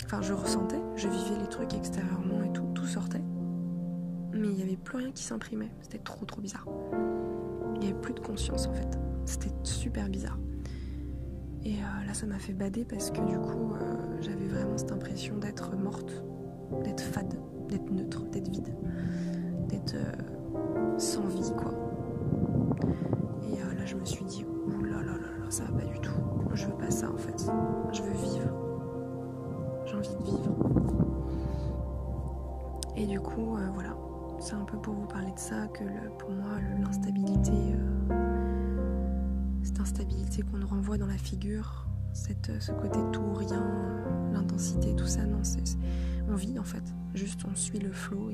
Enfin, je ressentais, je vivais les trucs extérieurement et tout sortait. Mais il n'y avait plus rien qui s'imprimait. C'était trop bizarre. Il n'y avait plus de conscience en fait. C'était super bizarre. Et là, ça m'a fait bader parce que du coup, j'avais vraiment cette impression d'être morte, d'être fade, d'être neutre, d'être vide, d'être sans vie, quoi. Et là, je me suis dit, ouh là, ça va pas du tout. Je veux pas ça, en fait. Je veux vivre. J'ai envie de vivre. Et du coup, voilà. C'est un peu pour vous parler de ça que pour moi, l'instabilité, cette instabilité qu'on nous renvoie dans la figure, ce côté tout, rien, l'intensité, tout ça, non, on vit en fait. Juste, on suit le flow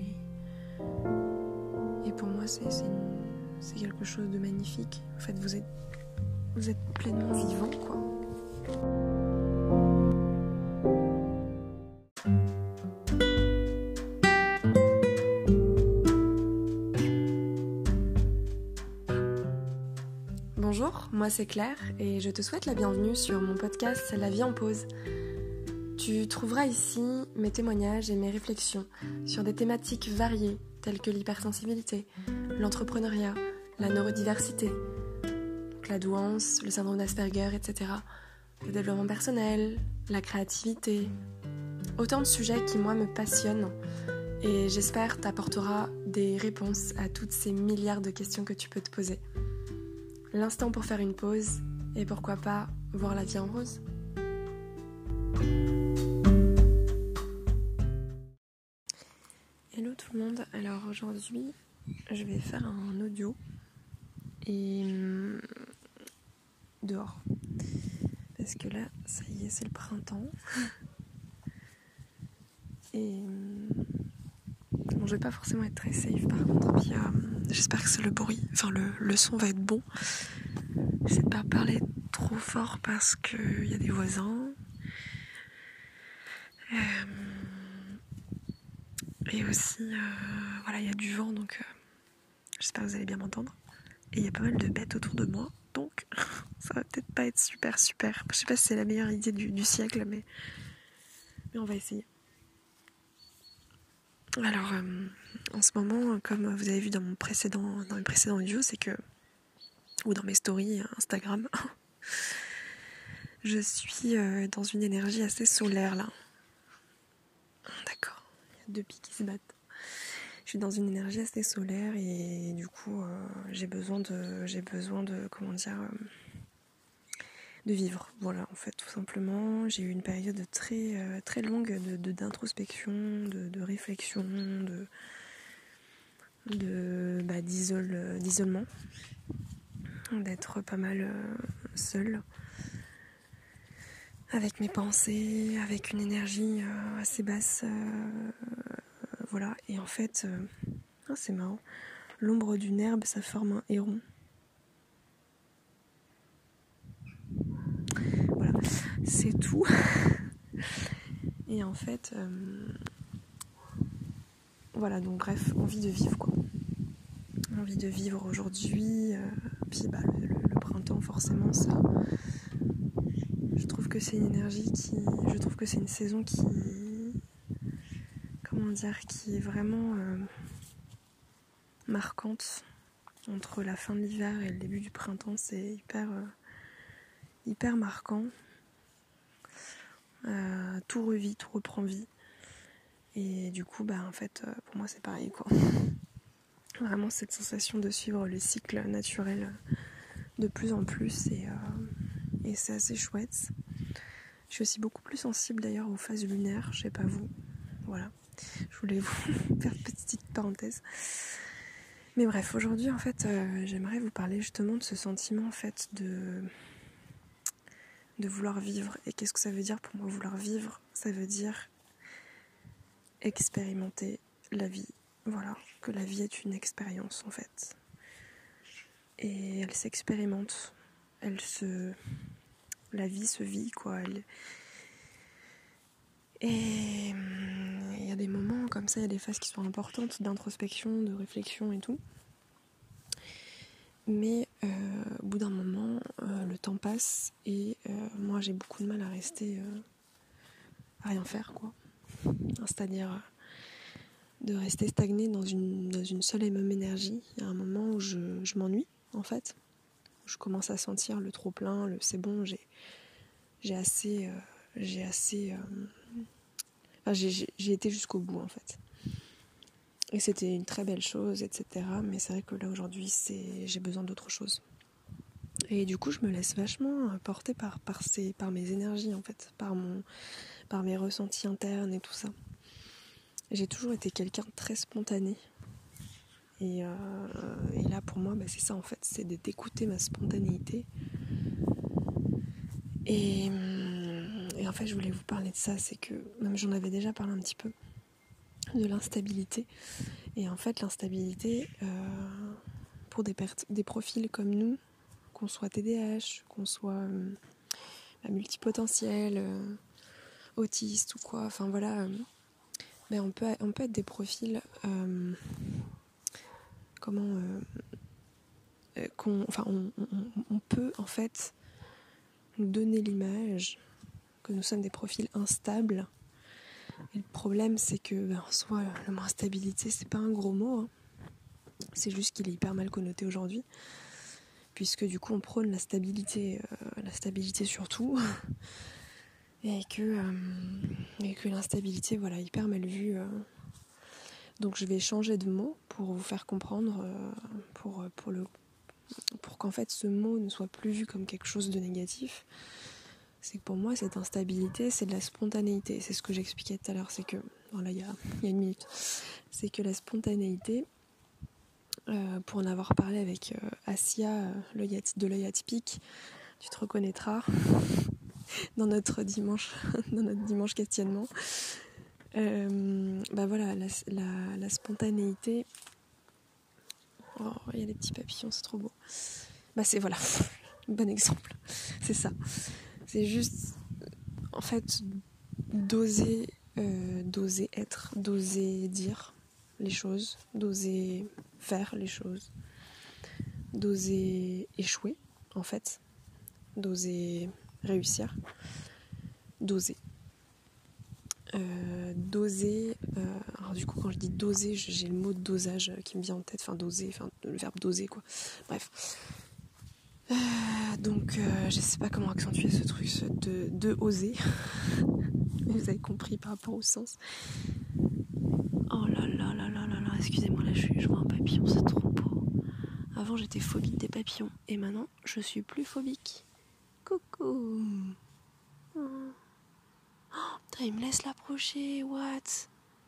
et pour moi, c'est quelque chose de magnifique. En fait, vous êtes pleinement vivant, quoi. Bonjour, moi c'est Claire et je te souhaite la bienvenue sur mon podcast La vie en pause. Tu trouveras ici mes témoignages et mes réflexions sur des thématiques variées telles que l'hypersensibilité, l'entrepreneuriat, la neurodiversité, la douance, le syndrome d'Asperger, etc. Le développement personnel, la créativité. Autant de sujets qui moi me passionnent et j'espère t'apportera des réponses à toutes ces milliards de questions que tu peux te poser. L'instant pour faire une pause et pourquoi pas voir la vie en rose. Hello tout le monde, alors aujourd'hui je vais faire un audio et dehors parce que là ça y est c'est le printemps et bon, je vais pas forcément être très safe par contre, puis j'espère que c'est le bruit, enfin le son va être bon. J'essaie de pas parler trop fort parce qu'il y a des voisins. Et aussi, voilà, il y a du vent, donc j'espère que vous allez bien m'entendre. Et il y a pas mal de bêtes autour de moi, donc ça va peut-être pas être super. Je sais pas si c'est la meilleure idée du siècle, mais on va essayer. Alors, en ce moment, comme vous avez vu dans mes précédents audios, c'est que, ou dans mes stories Instagram, je suis dans une énergie assez solaire là. D'accord, il y a 2 pics qui se battent. Je suis dans une énergie assez solaire et du coup j'ai besoin de comment dire de vivre. Voilà, en fait, tout simplement, j'ai eu une période très longue d'introspection, de réflexion, d'isolement, d'être pas mal seule avec mes pensées, avec une énergie assez basse, voilà. Et en fait, c'est marrant. L'ombre d'une herbe, ça forme un héron. Voilà, c'est tout. Et en fait, voilà, donc bref, envie de vivre quoi. Envie de vivre aujourd'hui. Puis le printemps, forcément, ça. Je trouve que c'est une énergie je trouve que c'est une saison qui est vraiment marquante. Entre la fin de l'hiver et le début du printemps, c'est hyper marquant. Tout revit, tout reprend vie. Et du coup, en fait, pour moi, c'est pareil, quoi. Vraiment cette sensation de suivre le cycle naturel de plus en plus et c'est assez chouette. Je suis aussi beaucoup plus sensible d'ailleurs aux phases lunaires, je sais pas vous. Voilà, je voulais vous faire une petite parenthèse. Mais bref, aujourd'hui en fait, j'aimerais vous parler justement de ce sentiment en fait de vouloir vivre. Et qu'est-ce que ça veut dire pour moi vouloir vivre ? Ça veut dire expérimenter la vie. Voilà, que la vie est une expérience en fait. Et elle s'expérimente. La vie se vit quoi. Et il y a des moments comme ça, il y a des phases qui sont importantes d'introspection, de réflexion et tout. Mais au bout d'un moment, le temps passe et moi j'ai beaucoup de mal à rester rien faire, quoi. C'est-à-dire de rester stagné dans une seule et même énergie. Il y a un moment où je m'ennuie, en fait. Je commence à sentir le trop-plein, c'est bon, j'ai assez... j'ai été jusqu'au bout, en fait. Et c'était une très belle chose, etc. Mais c'est vrai que là, aujourd'hui, j'ai besoin d'autre chose. Et du coup, je me laisse vachement porter par mes énergies, en fait, par mes ressentis internes et tout ça. J'ai toujours été quelqu'un de très spontané. Et là, pour moi, c'est ça, en fait, c'est d'écouter ma spontanéité. Et en fait, je voulais vous parler de ça, c'est que, même j'en avais déjà parlé un petit peu, de l'instabilité. Et en fait, l'instabilité, pour des profils comme nous, qu'on soit TDAH, qu'on soit multipotentiel, autiste ou quoi, enfin voilà, on peut être des profils on peut en fait nous donner l'image que nous sommes des profils instables. Et le problème, c'est que en soi, le mot instabilité, c'est pas un gros mot, hein. C'est juste qu'il est hyper mal connoté aujourd'hui, puisque du coup on prône la stabilité surtout, et que l'instabilité, voilà, hyper mal vue. Donc je vais changer de mot pour vous faire comprendre, pour qu'en fait ce mot ne soit plus vu comme quelque chose de négatif. C'est que pour moi, cette instabilité, c'est de la spontanéité. C'est ce que j'expliquais tout à l'heure, c'est que, voilà, il y a une minute, c'est que la spontanéité, pour en avoir parlé avec Asia de l'œil atypique, tu te reconnaîtras dans notre dimanche questionnement. Voilà, la spontanéité. Oh, il y a des petits papillons, c'est trop beau. C'est voilà, bon exemple, c'est ça. C'est juste, en fait, d'oser être, d'oser dire les choses, d'oser faire les choses, d'oser échouer, en fait, d'oser réussir, d'oser. Alors du coup, quand je dis doser, j'ai le mot de dosage qui me vient en tête, le verbe doser, quoi. Bref. Donc, je sais pas comment accentuer ce truc de oser. Vous avez compris par rapport au sens. Oh là là là là là là, excusez-moi, là je vois un papillon, c'est trop beau. Avant j'étais phobique des papillons et maintenant je suis plus phobique. Coucou. Oh, putain, il me laisse l'approcher, what?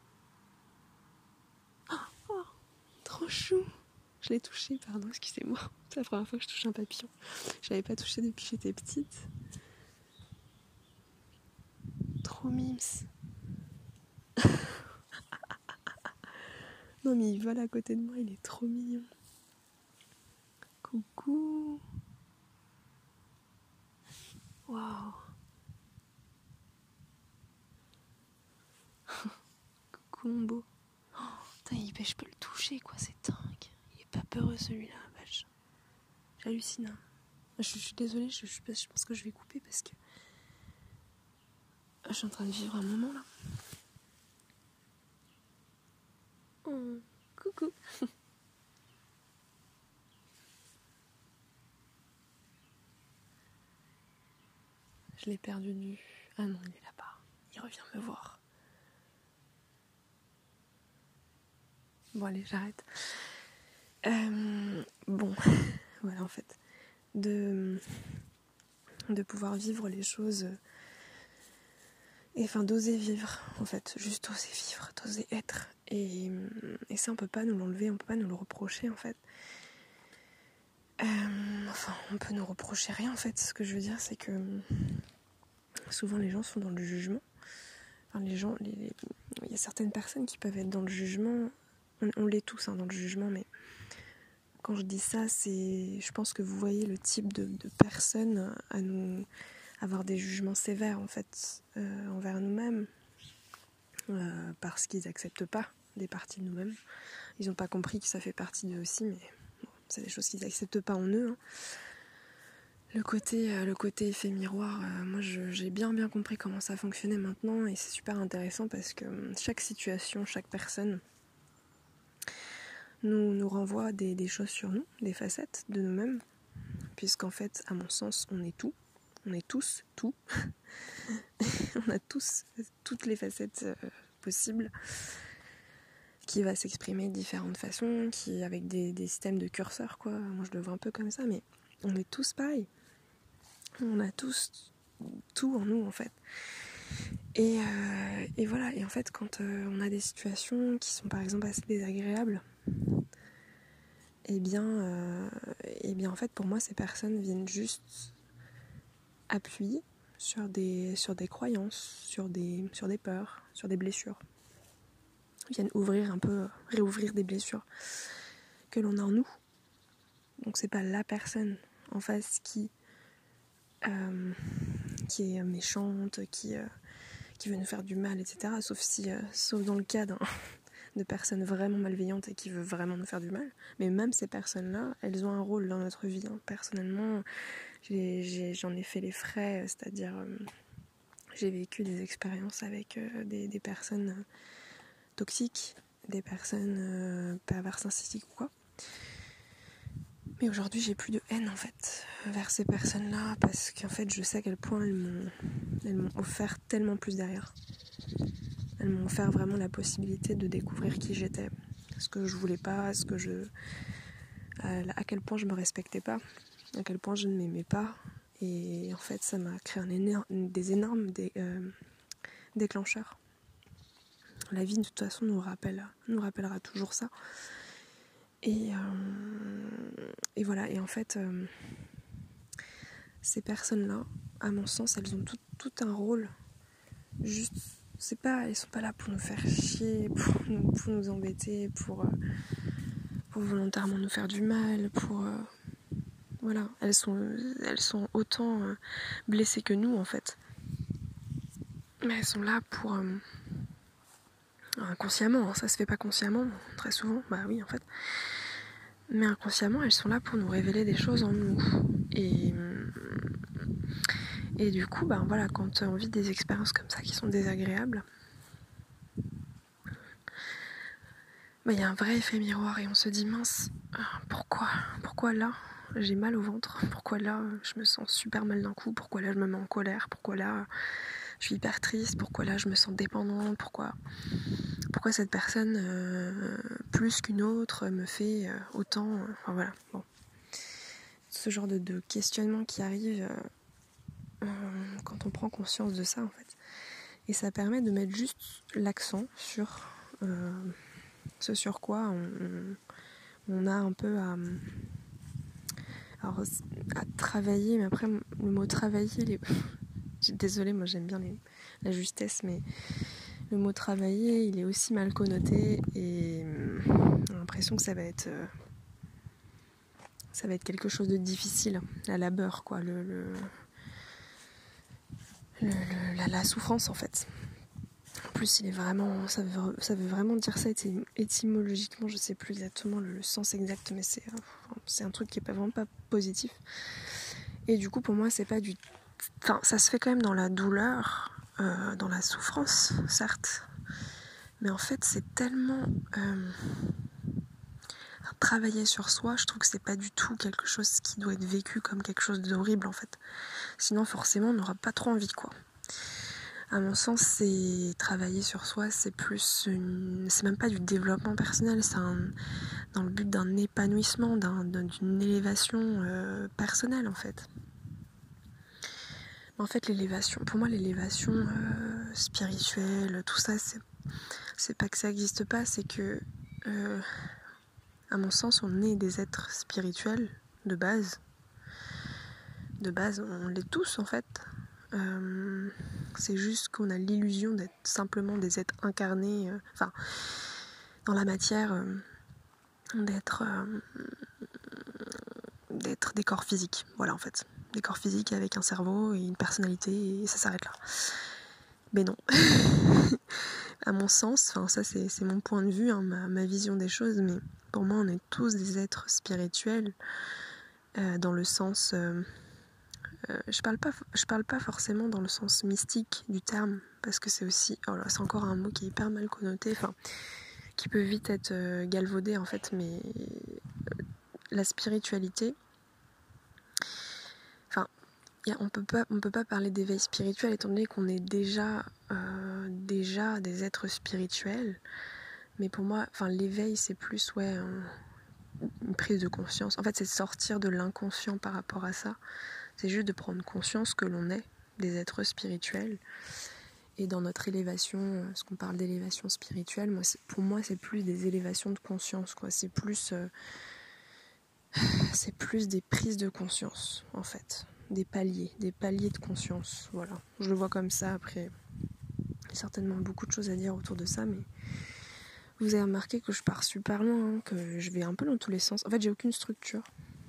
Oh, trop chou. Je l'ai touché, pardon, excusez-moi. C'est la première fois que je touche un papillon. Je l'avais pas touché depuis que j'étais petite. Trop mimes. Non mais il vole à côté de moi, il est trop mignon. Coucou. Waouh. Coucou mon beau. Oh, putain, je peux le toucher, quoi, c'est dingue. Il est pas peureux celui-là, vache. J'hallucine. Hein. Je suis désolée, je pense que je vais couper parce que je suis en train de vivre un moment là. Oh, coucou. Je l'ai perdu de vue. Ah non, il est là-bas. Il revient me voir. Bon allez, j'arrête. Bon, voilà en fait. De pouvoir vivre les choses... Et d'oser vivre, en fait. Juste oser vivre, d'oser être. Et ça, on peut pas nous l'enlever, on peut pas nous le reprocher, en fait. On peut nous reprocher rien, en fait. Ce que je veux dire, c'est que souvent les gens sont dans le jugement. Enfin, il y a certaines personnes qui peuvent être dans le jugement. On l'est tous dans le jugement, mais quand je dis ça, je pense que vous voyez le type de personnes à nous avoir des jugements sévères, en fait, envers nous-mêmes, parce qu'ils n'acceptent pas des parties de nous-mêmes. Ils n'ont pas compris que ça fait partie d'eux aussi, mais bon, c'est des choses qu'ils n'acceptent pas en eux. Hein. Le côté effet miroir, moi j'ai bien compris comment ça fonctionnait maintenant et c'est super intéressant parce que chaque situation, chaque personne nous renvoie des choses sur nous, des facettes de nous-mêmes, puisqu'en fait, à mon sens, on est tout, on est tous tout, on a tous toutes les facettes possibles, qui va s'exprimer de différentes façons, qui avec des systèmes de curseurs quoi. Moi je le vois un peu comme ça, mais on est tous pareils. On a tous tout en nous en fait. Et voilà, et en fait quand on a des situations qui sont par exemple assez désagréables, et bien en fait pour moi ces personnes viennent juste appuyer sur des croyances, sur des peurs, sur des blessures. Ils viennent réouvrir des blessures que l'on a en nous. Donc c'est pas la personne en face qui est méchante, qui veut nous faire du mal, etc. Sauf dans le cas de personnes vraiment malveillantes et qui veulent vraiment nous faire du mal. Mais même ces personnes-là, elles ont un rôle dans notre vie. Personnellement, j'en ai fait les frais, c'est-à-dire j'ai vécu des expériences avec des personnes toxiques, des personnes perverses narcissiques ou quoi. Mais aujourd'hui, j'ai plus de haine en fait vers ces personnes-là parce qu'en fait, je sais à quel point elles m'ont offert tellement plus derrière. Elles m'ont offert vraiment la possibilité de découvrir qui j'étais, ce que je voulais pas, à quel point je me respectais pas, à quel point je ne m'aimais pas. Et en fait, ça m'a créé des énormes déclencheurs. La vie, de toute façon, nous rappellera toujours ça. Et voilà, et en fait, ces personnes-là, à mon sens, elles ont tout un rôle. Juste, elles sont pas là pour nous faire chier, pour nous embêter, pour volontairement nous faire du mal, voilà, elles sont autant blessées que nous en fait. Mais elles sont là pour inconsciemment, ça se fait pas consciemment, très souvent, bah oui en fait. Mais inconsciemment, elles sont là pour nous révéler des choses en nous. Et du coup, ben voilà, quand on vit des expériences comme ça qui sont désagréables, il y a un vrai effet miroir et on se dit mince, pourquoi là j'ai mal au ventre, pourquoi là je me sens super mal d'un coup, pourquoi là je me mets en colère, pourquoi là je suis hyper triste, pourquoi là je me sens dépendante, pourquoi cette personne plus qu'une autre me fait autant, enfin voilà, bon. Ce genre de questionnement qui arrive quand on prend conscience de ça en fait. Et ça permet de mettre juste l'accent sur ce sur quoi on a un peu à travailler, mais après le mot travailler, désolée, moi j'aime bien la justesse, mais le mot travailler, il est aussi mal connoté et j'ai l'impression que ça va être quelque chose de difficile, la labeur, quoi, la souffrance en fait. En plus, il est vraiment, ça veut vraiment dire ça étymologiquement, je sais plus exactement le sens exact, mais c'est un truc qui est vraiment pas positif. Et du coup, pour moi, c'est pas enfin, ça se fait quand même dans la douleur, dans la souffrance, certes, mais en fait, c'est tellement travailler sur soi. Je trouve que c'est pas du tout quelque chose qui doit être vécu comme quelque chose d'horrible en fait. Sinon, forcément, on n'aura pas trop envie, quoi. À mon sens, c'est travailler sur soi, c'est même pas du développement personnel, c'est dans le but d'un épanouissement, d'une élévation personnelle en fait. En fait, pour moi, l'élévation spirituelle, tout ça, c'est pas que ça n'existe pas, c'est que, à mon sens, on est des êtres spirituels de base. De base, on l'est tous en fait. C'est juste qu'on a l'illusion d'être simplement des êtres incarnés, dans la matière, d'être des corps physiques, voilà en fait. Des corps physiques avec un cerveau et une personnalité et ça s'arrête là. Mais non. À mon sens, ça c'est mon point de vue, ma vision des choses, mais pour moi on est tous des êtres spirituels dans le sens je parle pas forcément dans le sens mystique du terme, parce que c'est aussi, c'est encore un mot qui est hyper mal connoté, enfin, qui peut vite être galvaudé en fait, mais la spiritualité, enfin, on peut pas parler d'éveil spirituel étant donné qu'on est déjà des êtres spirituels, mais pour moi, enfin, l'éveil c'est plus une prise de conscience. En fait, c'est de sortir de l'inconscient par rapport à ça. C'est juste de prendre conscience que l'on est des êtres spirituels. Et dans notre élévation, ce qu'on parle d'élévation spirituelle, pour moi, c'est plus des élévations de conscience, quoi. C'est plus des prises de conscience, en fait. Des paliers de conscience. Voilà. Je le vois comme ça. Après, il y a certainement beaucoup de choses à dire autour de ça, mais vous avez remarqué que je pars super loin, hein, que je vais un peu dans tous les sens. En fait, j'ai aucune structure.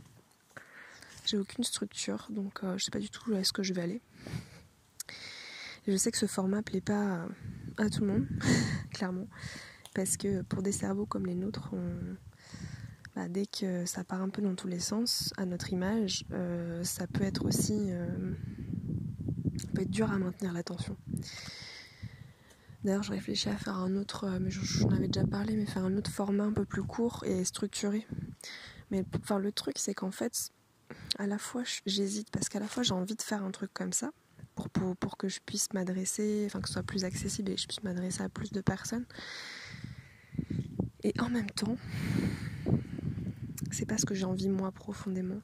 Donc je sais pas du tout où est-ce que je vais aller. Et je sais que ce format plaît pas à tout le monde, clairement, parce que pour des cerveaux comme les nôtres, dès que ça part un peu dans tous les sens, à notre image, ça peut être aussi peut être dur à maintenir l'attention. D'ailleurs, je réfléchis à faire un autre, mais j'en avais déjà parlé, mais faire un autre format un peu plus court et structuré. Mais enfin, le truc, c'est qu'en fait, à la fois j'hésite parce qu'à la fois j'ai envie de faire un truc comme ça pour que je puisse m'adresser, enfin que ce soit plus accessible et que je puisse m'adresser à plus de personnes, et en même temps c'est pas ce que j'ai envie moi profondément,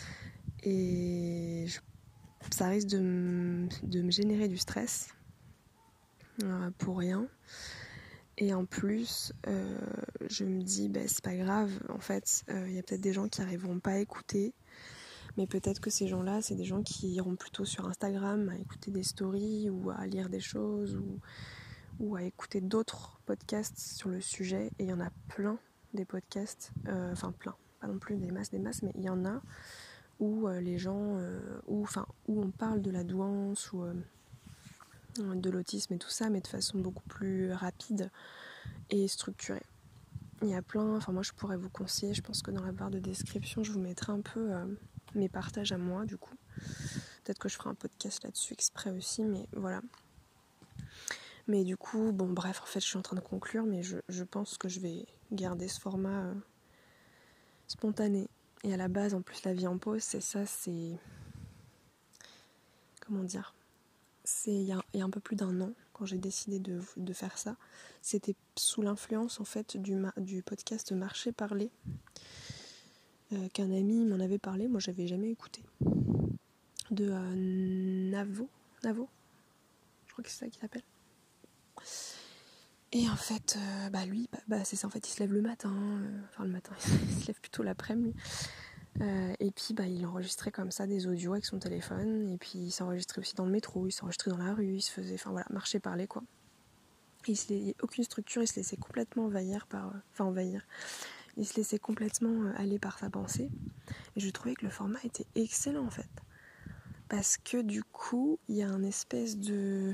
et ça risque de me générer du stress pour rien. Et en plus, je me dis, c'est pas grave, en fait, il y a peut-être des gens qui n'arriveront pas à écouter, mais peut-être que ces gens-là, c'est des gens qui iront plutôt sur Instagram à écouter des stories ou à lire des choses ou à écouter d'autres podcasts sur le sujet. Et il y en a plein des podcasts, plein, pas non plus des masses, mais il y en a où les gens, où on parle de la douance ou de l'autisme et tout ça, mais de façon beaucoup plus rapide et structurée. Il y a plein, moi je pourrais vous conseiller, je pense que dans la barre de description je vous mettrai un peu mes partages à moi du coup. Peut-être que je ferai un podcast là-dessus exprès aussi, mais voilà. Mais du coup, bref, en fait je suis en train de conclure, mais je pense que je vais garder ce format spontané. Et à la base, en plus, la vie en pause, c'est... Comment dire ? C'est il y a un peu plus d'1 an, quand j'ai décidé de faire ça. C'était sous l'influence, en fait, du podcast Marcher Parler, qu'un ami m'en avait parlé, moi j'avais jamais écouté. De Navo, je crois que c'est ça qu'il s'appelle. Et en fait, lui, c'est ça, en fait, il se lève le matin, le matin, il se lève plutôt l'après-midi. Et puis il enregistrait comme ça des audios avec son téléphone, et puis il s'enregistrait aussi dans le métro, il s'enregistrait dans la rue, il se faisait, marcher, parler quoi. Il n'y a aucune structure, il se laissait complètement envahir. Il se laissait complètement aller par sa pensée. Et je trouvais que le format était excellent en fait. Parce que du coup, il y a une espèce de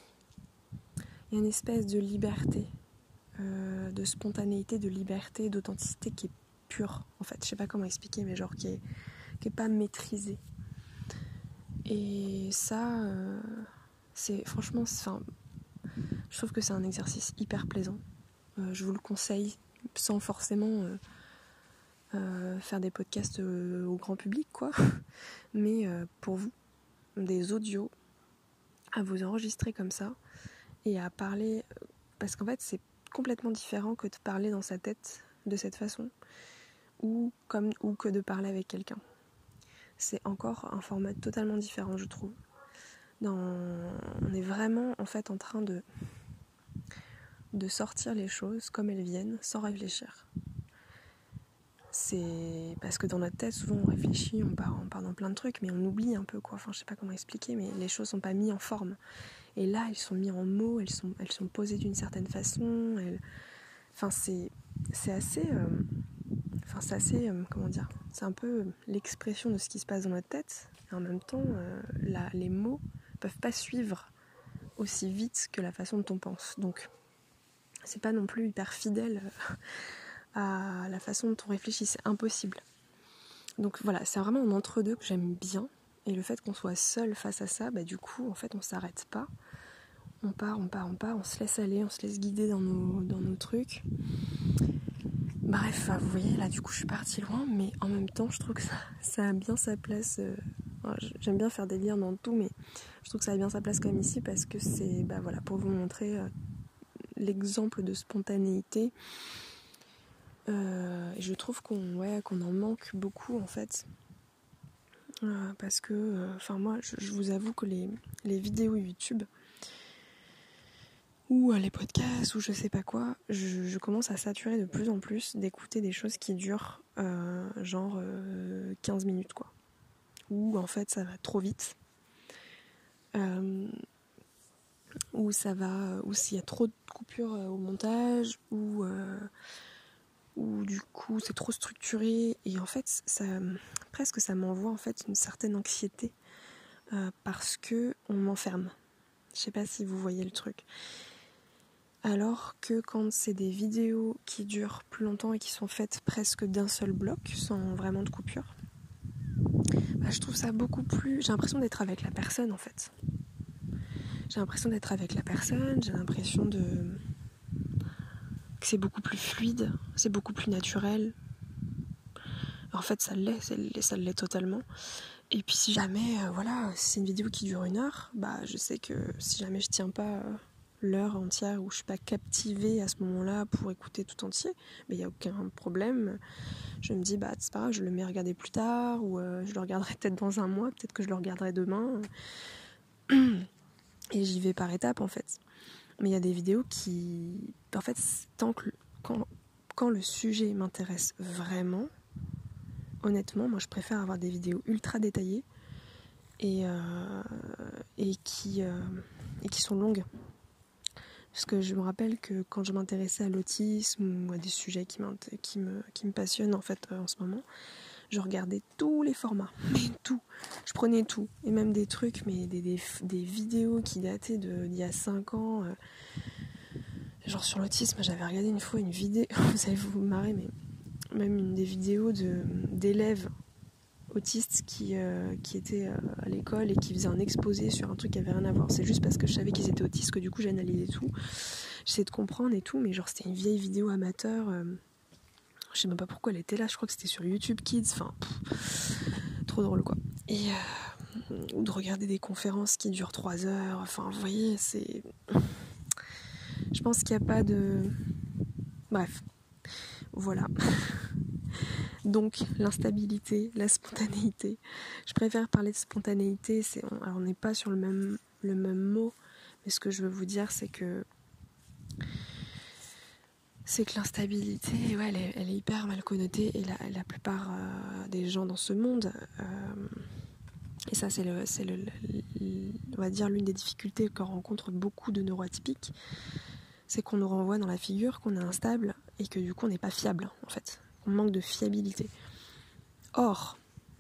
liberté, de spontanéité, de liberté, d'authenticité qui est pure en fait. Je sais pas comment expliquer, mais genre qui est pas maîtrisée. Et ça, c'est franchement, je trouve que c'est un exercice hyper plaisant. Je vous le conseille sans forcément faire des podcasts au grand public, quoi. Mais pour vous, des audios, à vous enregistrer comme ça et à parler, parce qu'en fait c'est complètement différent que de parler dans sa tête de cette façon ou que de parler avec quelqu'un. C'est encore un format totalement différent, je trouve. On est vraiment en fait en train de sortir les choses comme elles viennent sans réfléchir. C'est parce que dans notre tête souvent on réfléchit, on part dans plein de trucs, mais on oublie un peu quoi. Je sais pas comment expliquer, mais les choses sont pas mises en forme. Et là elles sont mises en mots, elles sont posées d'une certaine façon. C'est assez comment dire, c'est un peu l'expression de ce qui se passe dans notre tête. Et en même temps, les mots peuvent pas suivre aussi vite que la façon dont on pense. Donc c'est pas non plus hyper fidèle à la façon dont on réfléchit, c'est impossible. Donc voilà, c'est vraiment un entre-deux que j'aime bien. Et le fait qu'on soit seul face à ça, du coup, en fait, on s'arrête pas. On part, on se laisse aller, on se laisse guider dans nos trucs. Bref, vous voyez, là, du coup, je suis partie loin, mais en même temps, je trouve que ça a bien sa place. J'aime bien faire des liens dans tout, mais je trouve que ça a bien sa place comme ici, parce que c'est, pour vous montrer l'exemple de spontanéité. Je trouve qu'on en manque beaucoup, en fait. Parce que, moi, je vous avoue que les vidéos YouTube ou les podcasts ou je sais pas quoi, je commence à saturer de plus en plus d'écouter des choses qui durent 15 minutes, quoi. Ou en fait ça va trop vite, ou s'il y a trop de coupures au montage, ou du coup c'est trop structuré, et en fait ça m'envoie en fait une certaine anxiété, parce que on m'enferme. Je sais pas si vous voyez le truc. Alors que quand c'est des vidéos qui durent plus longtemps et qui sont faites presque d'un seul bloc, sans vraiment de coupure, je trouve ça beaucoup plus... J'ai l'impression d'être avec la personne, en fait. J'ai l'impression que c'est beaucoup plus fluide, c'est beaucoup plus naturel. En fait, ça l'est totalement. Et puis si jamais, c'est une vidéo qui dure 1 heure, je sais que si jamais je tiens pas... l'heure entière, où je suis pas captivée à ce moment-là pour écouter tout entier, mais il n'y a aucun problème. Je me dis c'est pas grave, je le mets à regarder plus tard, ou je le regarderai peut-être dans 1 mois, peut-être que je le regarderai demain, et j'y vais par étapes, en fait. Mais il y a des vidéos qui, en fait, quand le sujet m'intéresse vraiment, honnêtement, moi je préfère avoir des vidéos ultra détaillées et qui sont longues. Parce que je me rappelle que quand je m'intéressais à l'autisme ou à des sujets qui me passionnent en fait en ce moment, je regardais tous les formats, mais tout. Je prenais tout, et même des trucs, mais des vidéos qui dataient d'il y a 5 ans. Genre sur l'autisme, j'avais regardé une fois une vidéo, vous allez vous marrer, mais même des vidéos d'élèves autistes qui étaient à l'école et qui faisaient un exposé sur un truc qui avait rien à voir. C'est juste parce que je savais qu'ils étaient autistes que du coup j'ai analysé tout. J'essayais de comprendre et tout, mais genre c'était une vieille vidéo amateur. Je sais même pas pourquoi elle était là, je crois que c'était sur YouTube Kids. Trop drôle, quoi. Et ou de regarder des conférences qui durent 3 heures. Vous voyez, c'est... Je pense qu'il n'y a pas de... Bref. Voilà. Donc, l'instabilité, la spontanéité. Je préfère parler de spontanéité. Alors, on n'est pas sur le même mot, mais ce que je veux vous dire, c'est que l'instabilité, elle est hyper mal connotée, et la plupart des gens dans ce monde, et ça c'est on va dire l'une des difficultés que rencontrent beaucoup de neuroatypiques, c'est qu'on nous renvoie dans la figure qu'on est instable et que du coup on n'est pas fiable, en fait. On manque de fiabilité. Or,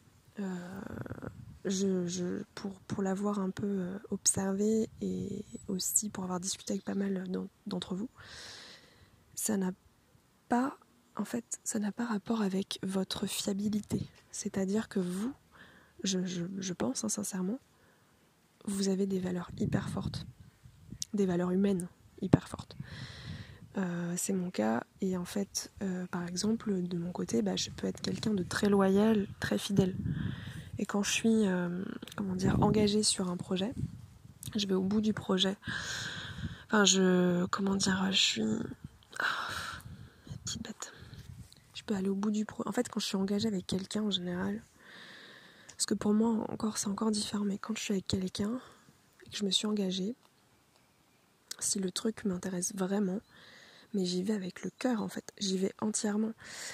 pour l'avoir un peu observé, et aussi pour avoir discuté avec pas mal d'entre vous, ça n'a pas rapport avec votre fiabilité. C'est-à-dire que vous, je pense sincèrement, vous avez des valeurs hyper fortes, des valeurs humaines hyper fortes. C'est mon cas, et en fait, par exemple, de mon côté, je peux être quelqu'un de très loyal, très fidèle. Et quand je suis, engagée sur un projet, je vais au bout du projet. Je suis... petite bête. Je peux aller au bout du projet. En fait, quand je suis engagée avec quelqu'un, en général, parce que pour moi, c'est encore différent, mais quand je suis avec quelqu'un et que je me suis engagée, si le truc m'intéresse vraiment, mais j'y vais avec le cœur, en fait. J'y vais entièrement.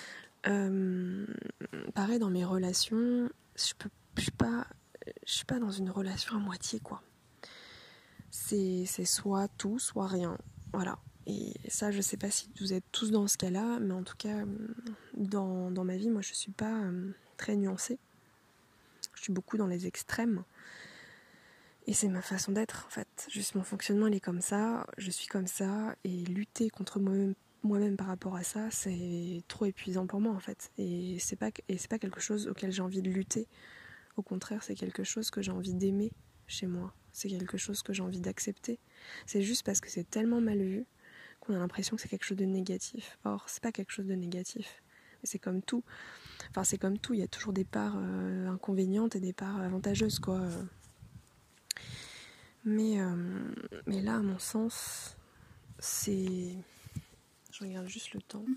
Pareil, dans mes relations, je suis pas dans une relation à moitié, quoi. C'est soit tout, soit rien. Voilà. Et ça, je sais pas si vous êtes tous dans ce cas-là, mais en tout cas, dans ma vie, moi, je suis pas très nuancée. Je suis beaucoup dans les extrêmes. Et c'est ma façon d'être, en fait. Juste mon fonctionnement, il est comme ça, je suis comme ça, et lutter contre moi-même par rapport à ça, c'est trop épuisant pour moi, en fait. Et c'est pas quelque chose auquel j'ai envie de lutter Au contraire, c'est quelque chose que j'ai envie d'aimer chez moi. C'est quelque chose que j'ai envie d'accepter. C'est juste parce que c'est tellement mal vu qu'on a l'impression que c'est quelque chose de négatif. Or, c'est pas quelque chose de négatif. C'est comme tout. Enfin, c'est comme tout. Il y a toujours des parts inconvénientes et des parts avantageuses, quoi. Mais là, à mon sens, c'est... Je regarde juste le temps.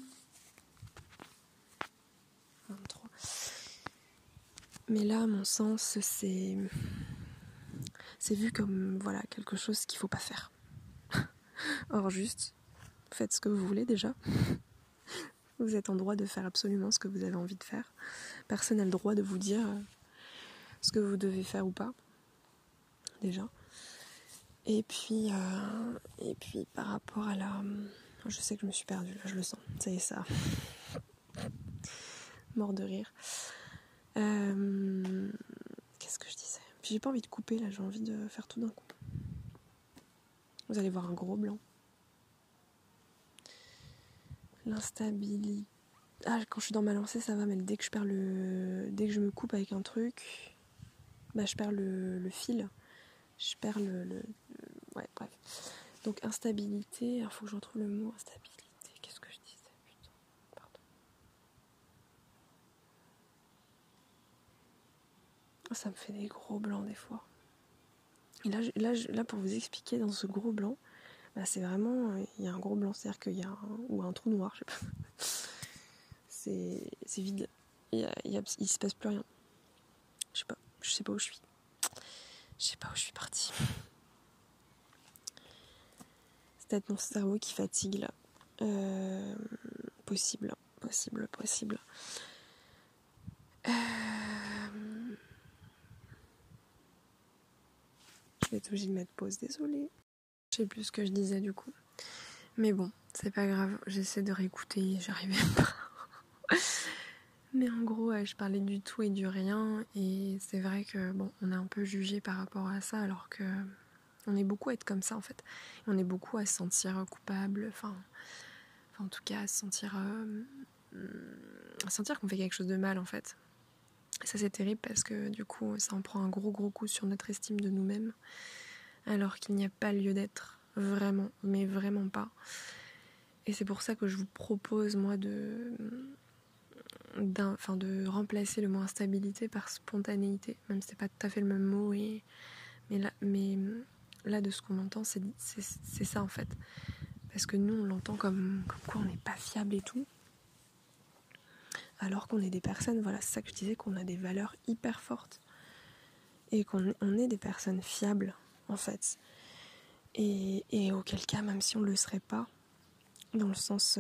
23. Mais là, à mon sens, c'est vu comme voilà, quelque chose qu'il faut pas faire. Or, juste, faites ce que vous voulez déjà. Vous êtes en droit de faire absolument ce que vous avez envie de faire. Personne n'a le droit de vous dire ce que vous devez faire ou pas. Déjà. Et puis par rapport à la... Je sais que je me suis perdue, là, je le sens. Ça y est, ça. Mort de rire. Qu'est-ce que je disais? Puis j'ai pas envie de couper, là, j'ai envie de faire tout d'un coup. Vous allez voir un gros blanc. L'instabilité. Ah, quand je suis dans ma lancée, ça va, mais dès que je me coupe avec un truc, bah je perds le fil. Je perds Ouais, bref. Donc instabilité, il faut que je retrouve le mot instabilité. Qu'est-ce que je disais? Putain, pardon. Oh, ça me fait des gros blancs des fois. Et là, pour vous expliquer, dans ce gros blanc, bah, c'est vraiment... Il y a un gros blanc, c'est-à-dire qu'il y a ou un trou noir, je sais pas. C'est vide. Il se passe plus rien. Je sais pas où je suis. Je sais pas où je suis partie. C'est peut-être mon cerveau qui fatigue là. Possible. Je vais être obligée de mettre pause, désolée. Je sais plus ce que je disais du coup. Mais bon, c'est pas grave, j'essaie de réécouter, j'arrivais pas. Mais en gros, je parlais du tout et du rien, et c'est vrai que bon, on est un peu jugé par rapport à ça, alors que on est beaucoup à être comme ça en fait. On est beaucoup à se sentir coupable, enfin en tout cas à se sentir qu'on fait quelque chose de mal en fait. Et ça c'est terrible parce que du coup ça en prend un gros coup sur notre estime de nous-mêmes, alors qu'il n'y a pas lieu d'être, vraiment, mais vraiment pas. Et c'est pour ça que je vous propose moi de remplacer le mot instabilité par spontanéité, même si c'est pas tout à fait le même mot, mais là de ce qu'on entend c'est ça en fait, parce que nous on l'entend comme quoi on n'est pas fiable et tout, alors qu'on est des personnes, voilà, c'est ça que je disais, qu'on a des valeurs hyper fortes et qu'on est des personnes fiables en fait, et auquel cas, même si on le serait pas, dans le sens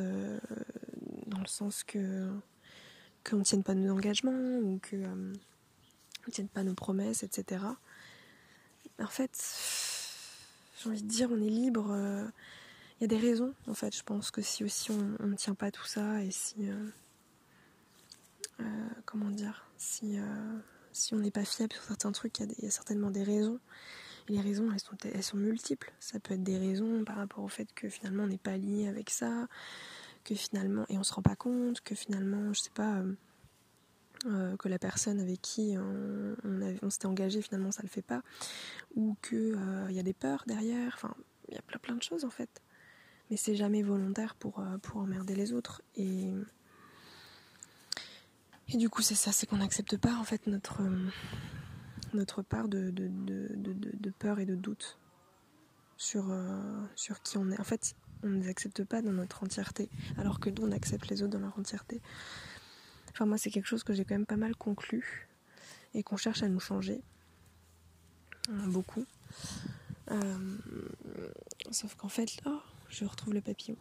que qu'on ne tienne pas nos engagements ou que ne tienne pas nos promesses, etc. En fait, j'ai envie de dire, on est libre. Il y a des raisons, en fait. Je pense que si aussi on ne tient pas tout ça, et si si on n'est pas fiable sur certains trucs, il y a certainement des raisons. Et les raisons, elles sont multiples. Ça peut être des raisons par rapport au fait que finalement on n'est pas aligné avec ça, que finalement, et on se rend pas compte, que finalement, je sais pas, que la personne avec qui on s'était engagé, finalement ça le fait pas, ou que y a des peurs derrière, enfin, il y a plein de choses en fait. Mais c'est jamais volontaire pour emmerder les autres. Et du coup, c'est ça, c'est qu'on n'accepte pas en fait notre part de peur et de doute sur qui on est. En fait, on ne les accepte pas dans notre entièreté, alors que nous, on accepte les autres dans leur entièreté. Enfin, moi, c'est quelque chose que j'ai quand même pas mal conclu et qu'on cherche à nous changer. Beaucoup. Sauf qu'en fait, oh, je retrouve le papillon.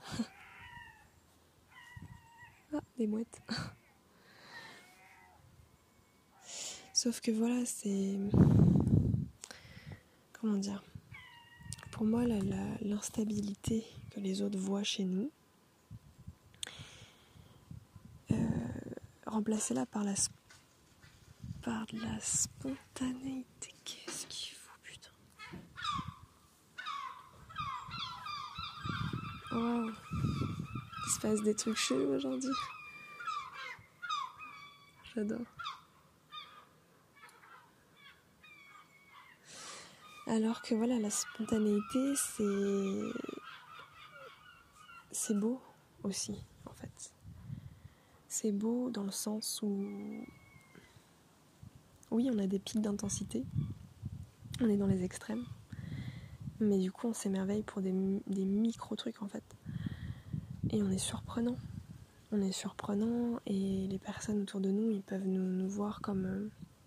Ah, des mouettes. Sauf que voilà, c'est... Comment dire ? Pour moi, l'instabilité que les autres voient chez nous, remplacez-la par la spontanéité. Qu'est-ce qu'il faut, putain. Waouh. Il se passe des trucs chelous aujourd'hui. J'adore. Alors que voilà, la spontanéité, c'est beau aussi, en fait. C'est beau dans le sens où, oui, on a des pics d'intensité, on est dans les extrêmes, mais du coup, on s'émerveille pour des micro-trucs, en fait. Et on est surprenant. On est surprenant, et les personnes autour de nous, ils peuvent nous voir comme...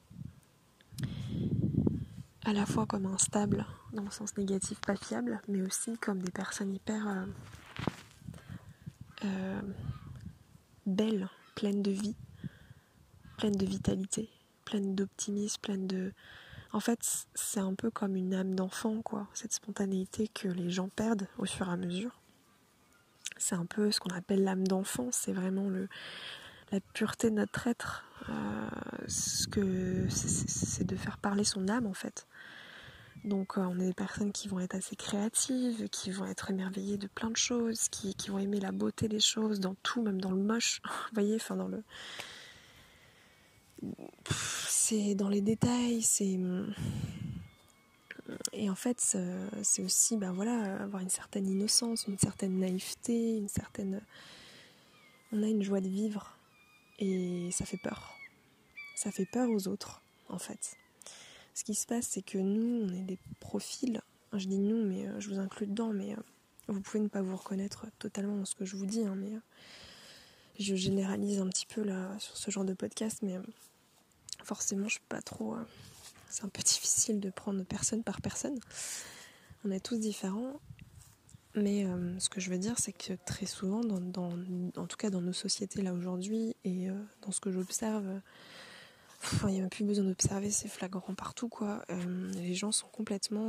à la fois comme instables, dans le sens négatif, pas fiable, mais aussi comme des personnes hyper belles, pleines de vie, pleines de vitalité, pleines d'optimisme, pleines de... En fait, c'est un peu comme une âme d'enfant, quoi, cette spontanéité que les gens perdent au fur et à mesure. C'est un peu ce qu'on appelle l'âme d'enfant, c'est vraiment la pureté de notre être, c'est de faire parler son âme, en fait. Donc on est des personnes qui vont être assez créatives, qui vont être émerveillées de plein de choses, qui vont aimer la beauté des choses, dans tout, même dans le moche, vous voyez, enfin dans le... C'est dans les détails, c'est... Et en fait, c'est aussi, avoir une certaine innocence, une certaine naïveté, une certaine... On a une joie de vivre, et ça fait peur. Ça fait peur aux autres, en fait. Ce qui se passe, c'est que nous, on est des profils. Je dis nous, mais je vous inclus dedans, mais vous pouvez ne pas vous reconnaître totalement dans ce que je vous dis, mais je généralise un petit peu là sur ce genre de podcast, mais forcément, je peux pas trop... c'est un peu difficile de prendre personne par personne. On est tous différents, mais ce que je veux dire, c'est que très souvent, en tout cas dans nos sociétés là aujourd'hui, et dans ce que j'observe... il n'y a même plus besoin d'observer, c'est flagrant partout, quoi. Les gens sont complètement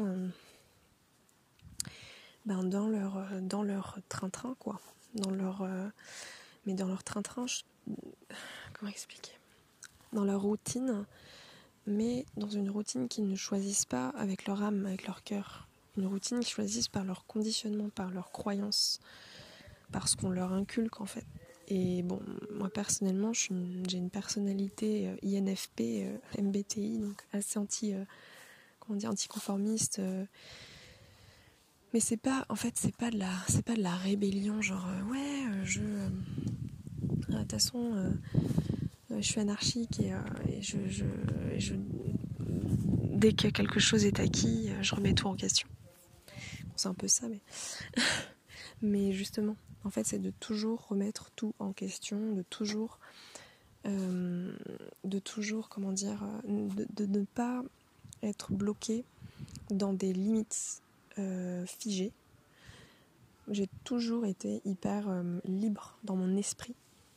dans leur train-train, quoi. Mais dans leur train-train, comment expliquer ? Dans leur routine, mais dans une routine qu'ils ne choisissent pas avec leur âme, avec leur cœur. Une routine qu'ils choisissent par leur conditionnement, par leur croyance, par ce qu'on leur inculque, en fait. Et bon, moi personnellement, j'ai une personnalité INFP, MBTI, donc assez anticonformiste. Mais c'est pas de la rébellion, genre de toute façon, je suis anarchique et dès que quelque chose est acquis, je remets tout en question. Bon, c'est un peu ça, mais justement, en fait, c'est de toujours remettre tout en question, de toujours, comment dire, de ne pas être bloqué dans des limites figées. J'ai toujours été hyper libre dans mon esprit.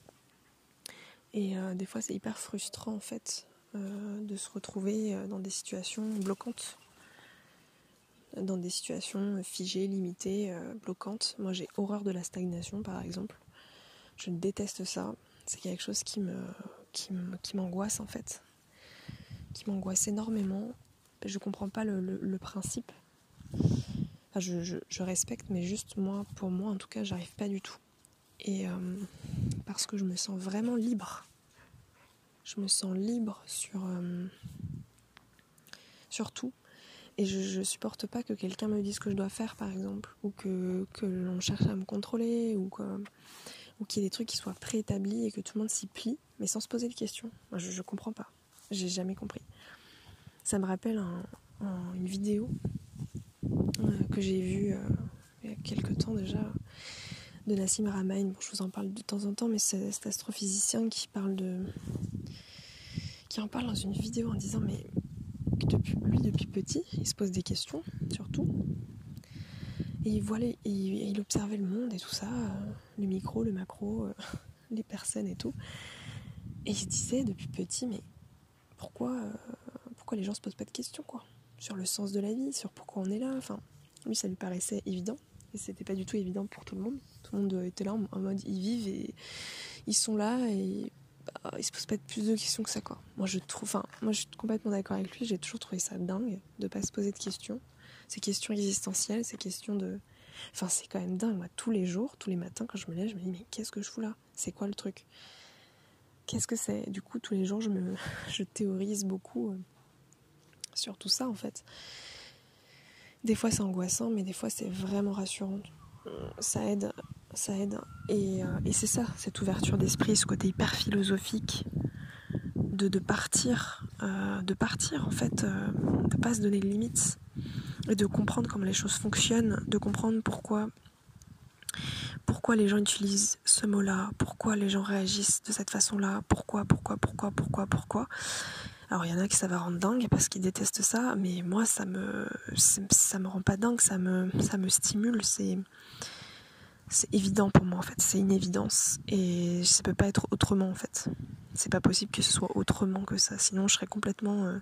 Et des fois, c'est hyper frustrant, en fait, de se retrouver dans des situations bloquantes. Dans des situations figées, limitées, bloquantes. Moi, j'ai horreur de la stagnation, par exemple. Je déteste ça. C'est quelque chose qui m'angoisse, en fait. Qui m'angoisse énormément. Je comprends pas le principe. Enfin, je respecte, mais juste pour moi, en tout cas, j'arrive pas du tout. Et parce que je me sens vraiment libre. Je me sens libre sur tout. Et je supporte pas que quelqu'un me dise ce que je dois faire, par exemple. Ou que l'on cherche à me contrôler. Ou qu'il y ait des trucs qui soient préétablis et que tout le monde s'y plie, mais sans se poser de questions. Moi, je comprends pas. J'ai jamais compris. Ça me rappelle une vidéo que j'ai vue il y a quelques temps déjà, de Nassim Haramein. Bon, je vous en parle de temps en temps, mais c'est cet astrophysicien qui en parle dans une vidéo en disant mais depuis petit, il se pose des questions, surtout. Et il observait le monde et tout ça, le micro, le macro, les personnes et tout. Et il se disait depuis petit, mais pourquoi les gens se posent pas de questions, quoi, sur le sens de la vie, sur pourquoi on est là. Enfin, lui, ça lui paraissait évident. Et c'était pas du tout évident pour tout le monde. Tout le monde était là en mode ils vivent et ils sont là et ils se posent pas plus de questions que ça, quoi. Moi je suis complètement d'accord avec lui. J'ai toujours trouvé ça dingue de pas se poser de questions. Ces questions existentielles, ces questions de... Enfin, c'est quand même dingue. Moi, tous les jours, tous les matins, quand je me lève, je me dis mais qu'est-ce que je fous là ? C'est quoi le truc ? Qu'est-ce que c'est ? Du coup, tous les jours, je théorise beaucoup sur tout ça, en fait. Des fois c'est angoissant, mais des fois c'est vraiment rassurant. Ça aide. Et c'est ça, cette ouverture d'esprit, ce côté hyper philosophique de partir en fait, de pas se donner de limites et de comprendre comment les choses fonctionnent, de comprendre pourquoi les gens utilisent ce mot-là, pourquoi les gens réagissent de cette façon-là, pourquoi. Alors il y en a qui ça va rendre dingue parce qu'ils détestent ça, mais moi ça me rend pas dingue, ça me stimule, c'est évident pour moi en fait, c'est une évidence et ça peut pas être autrement en fait. C'est pas possible que ce soit autrement que ça, sinon je serais complètement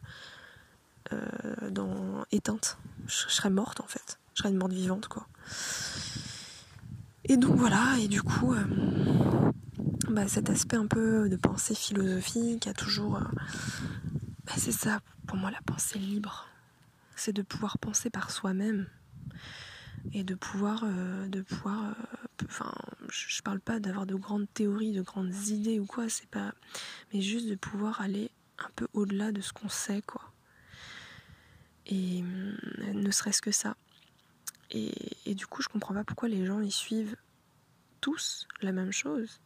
éteinte, je serais morte en fait, je serais une morte vivante quoi. Et donc voilà, et du coup cet aspect un peu de pensée philosophique a toujours c'est ça pour moi la pensée libre, c'est de pouvoir penser par soi-même et de pouvoir je parle pas d'avoir de grandes théories, de grandes idées ou quoi, c'est pas, mais juste de pouvoir aller un peu au-delà de ce qu'on sait quoi, et ne serait-ce que ça, et du coup je comprends pas pourquoi les gens y suivent tous la même chose,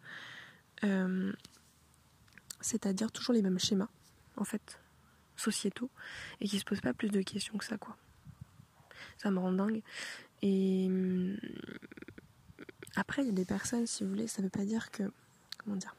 c'est-à-dire toujours les mêmes schémas en fait sociétaux, et qui se posent pas plus de questions que ça quoi. Ça me rend dingue. Et après il y a des personnes, si vous voulez, ça veut pas dire que, comment dire,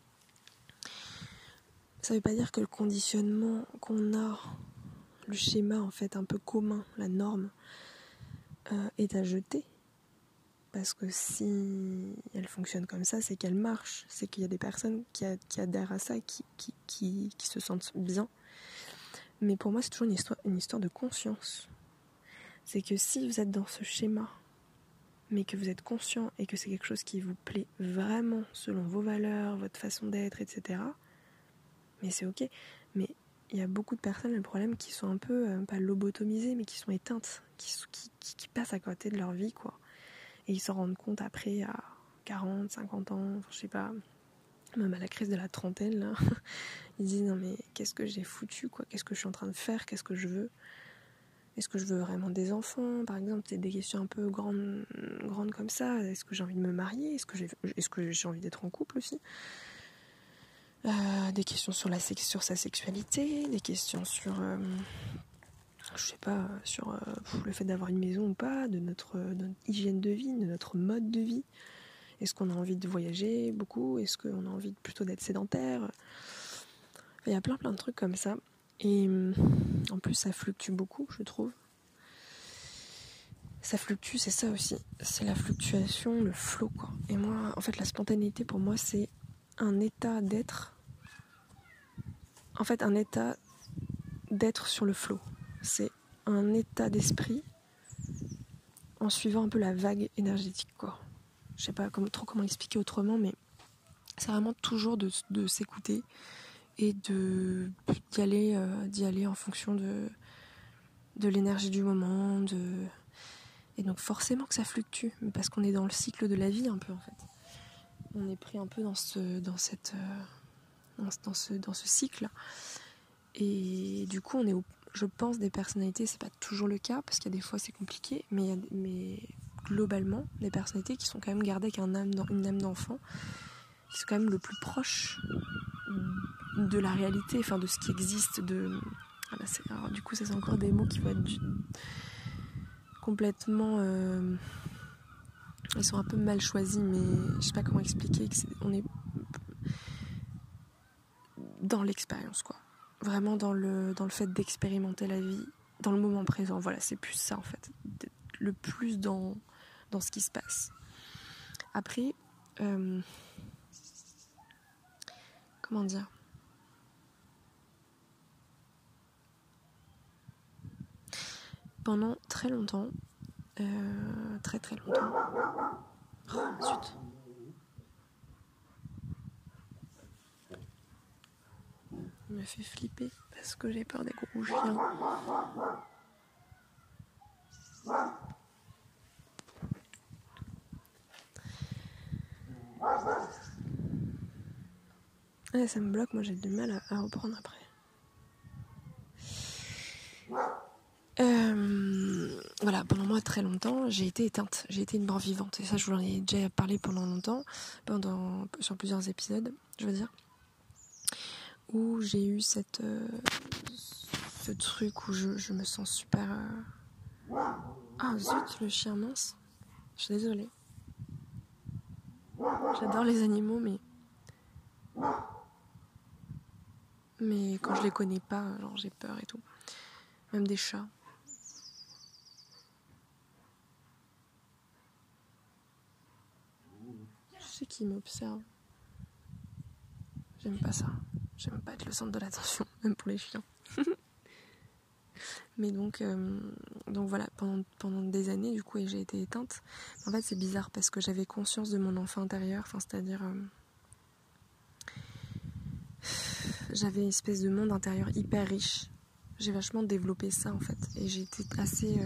ça veut pas dire que le conditionnement qu'on a, le schéma en fait un peu commun, la norme, est à jeter. Parce que si elle fonctionne comme ça, c'est qu'elle marche. C'est qu'il y a des personnes qui adhèrent à ça, qui se sentent bien. Mais pour moi, c'est toujours une histoire de conscience. C'est que si vous êtes dans ce schéma, mais que vous êtes conscient et que c'est quelque chose qui vous plaît vraiment selon vos valeurs, votre façon d'être, etc., mais c'est ok. Mais il y a beaucoup de personnes, le problème, qui sont un peu, pas lobotomisées, mais qui sont éteintes, qui passent à côté de leur vie, quoi. Et ils s'en rendent compte après, à 40, 50 ans, je sais pas, même à la crise de la trentaine, là. Ils disent, non mais qu'est-ce que j'ai foutu, quoi, qu'est-ce que je suis en train de faire, qu'est-ce que je veux ? Est-ce que je veux vraiment des enfants, par exemple? C'est des questions un peu grandes comme ça. Est-ce que j'ai envie de me marier? Est-ce que j'ai envie d'être en couple aussi? Des questions sur sa sexualité, des questions sur, je sais pas, sur le fait d'avoir une maison ou pas, de notre hygiène de vie, de notre mode de vie. Est-ce qu'on a envie de voyager beaucoup? Est-ce qu'on a envie plutôt d'être sédentaire? Il y a plein de trucs comme ça. Et en plus, ça fluctue beaucoup, je trouve. Ça fluctue, c'est ça aussi. C'est la fluctuation, le flow, quoi. Et moi, en fait, la spontanéité, pour moi, c'est un état d'être. En fait, un état d'être sur le flow. C'est un état d'esprit en suivant un peu la vague énergétique, quoi. Je sais pas comment expliquer autrement, mais c'est vraiment toujours de s'écouter et d'y aller en fonction de l'énergie du moment, et donc forcément que ça fluctue, parce qu'on est dans le cycle de la vie un peu en fait. On est pris un peu dans ce cycle, et du coup je pense des personnalités, c'est pas toujours le cas parce qu'il y a des fois c'est compliqué, mais globalement des personnalités qui sont quand même gardées avec une âme d'enfant, qui sont quand même le plus proche de la réalité, enfin de ce qui existe, alors du coup ça c'est encore des mots qui vont être complètement ils sont un peu mal choisis, mais je sais pas comment expliquer on est dans l'expérience, quoi, vraiment dans le fait d'expérimenter la vie dans le moment présent. Voilà, c'est plus ça en fait, d'être le plus dans ce qui se passe. Après comment dire, pendant très longtemps, très longtemps. Oh, zut. Il me fait flipper parce que j'ai peur des gros chiens. Ouais, ça me bloque, moi j'ai du mal à reprendre après. voilà, pendant moi très longtemps, j'ai été éteinte, j'ai été une mort vivante. Et ça, je vous en ai déjà parlé pendant longtemps, sur plusieurs épisodes, je veux dire, où j'ai eu ce truc où je me sens super... Ah zut, le chien mince. Je suis désolée. J'adore les animaux, mais quand je les connais pas, genre j'ai peur et tout. Même des chats. Je sais qu'ils m'observent. J'aime pas ça. J'aime pas être le centre de l'attention, même pour les chiens. Mais donc voilà, pendant des années, du coup, j'ai été éteinte. En fait, c'est bizarre parce que j'avais conscience de mon enfant intérieur, enfin, c'est-à-dire... j'avais une espèce de monde intérieur hyper riche. J'ai vachement développé ça, en fait. Et j'ai été assez...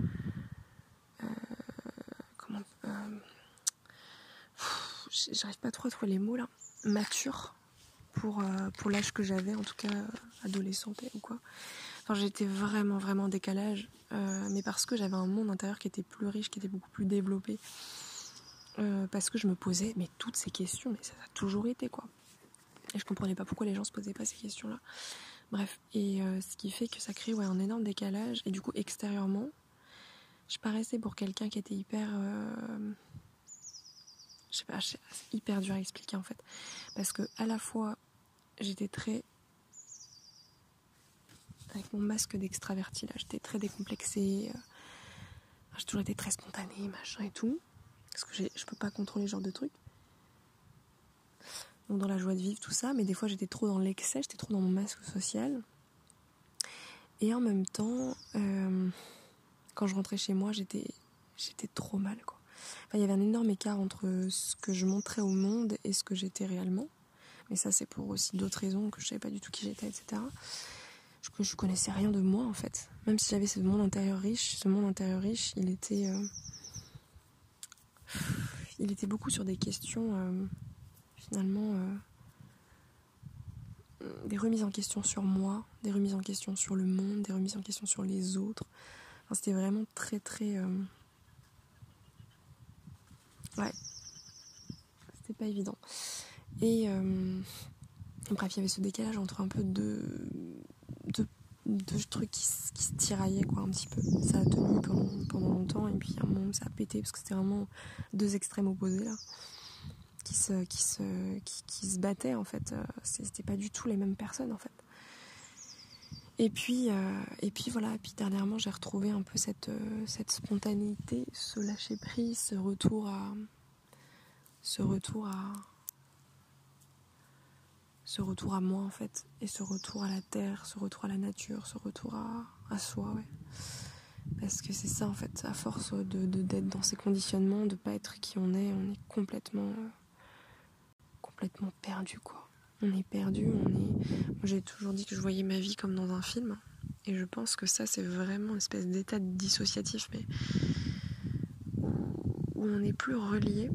j'arrive pas trop à trouver les mots, là. Mature pour l'âge que j'avais, en tout cas, adolescente ou quoi. Enfin, j'étais vraiment, vraiment en décalage. Mais parce que j'avais un monde intérieur qui était plus riche, qui était beaucoup plus développé. Parce que je me posais toutes ces questions, mais ça a toujours été, quoi. Et je comprenais pas pourquoi les gens se posaient pas ces questions-là. Bref, et ce qui fait que ça crée un énorme décalage. Et du coup, extérieurement, je paraissais pour quelqu'un qui était hyper... je sais pas, c'est hyper dur à expliquer, en fait. Parce que à la fois, j'étais très... avec mon masque d'extraverti, là, j'étais très décomplexée. J'ai toujours été très spontanée, machin et tout. Parce que je peux pas contrôler ce genre de trucs. Donc dans la joie de vivre, tout ça. Mais des fois, j'étais trop dans l'excès, j'étais trop dans mon masque social. Et en même temps, quand je rentrais chez moi, j'étais trop mal, quoi. Enfin, il y avait un énorme écart entre ce que je montrais au monde et ce que j'étais réellement. Mais ça, c'est pour aussi d'autres raisons, que je savais pas du tout qui j'étais, etc. Que je connaissais rien de moi, en fait. Même si j'avais ce monde intérieur riche, il était beaucoup sur des questions, finalement, des remises en question sur moi, des remises en question sur le monde, des remises en question sur les autres. Enfin, c'était vraiment très, très... Ouais. C'était pas évident. Et bref, il y avait ce décalage entre un peu de trucs qui se tiraillaient, quoi, un petit peu. Ça a tenu pendant longtemps, et puis à un moment ça a pété, parce que c'était vraiment deux extrêmes opposés, là, qui se battaient, en fait. C'était pas du tout les mêmes personnes, en fait. Et puis voilà, et puis dernièrement j'ai retrouvé un peu cette spontanéité, ce lâcher prise, ce retour à moi, en fait, et ce retour à la terre, ce retour à la nature, ce retour à soi, ouais. Parce que c'est ça, en fait, à force d'être dans ces conditionnements, de pas être qui on est complètement perdu, quoi. On est perdu, Moi, j'ai toujours dit que je voyais ma vie comme dans un film, et je pense que ça, c'est vraiment une espèce d'état dissociatif, mais où on n'est plus relié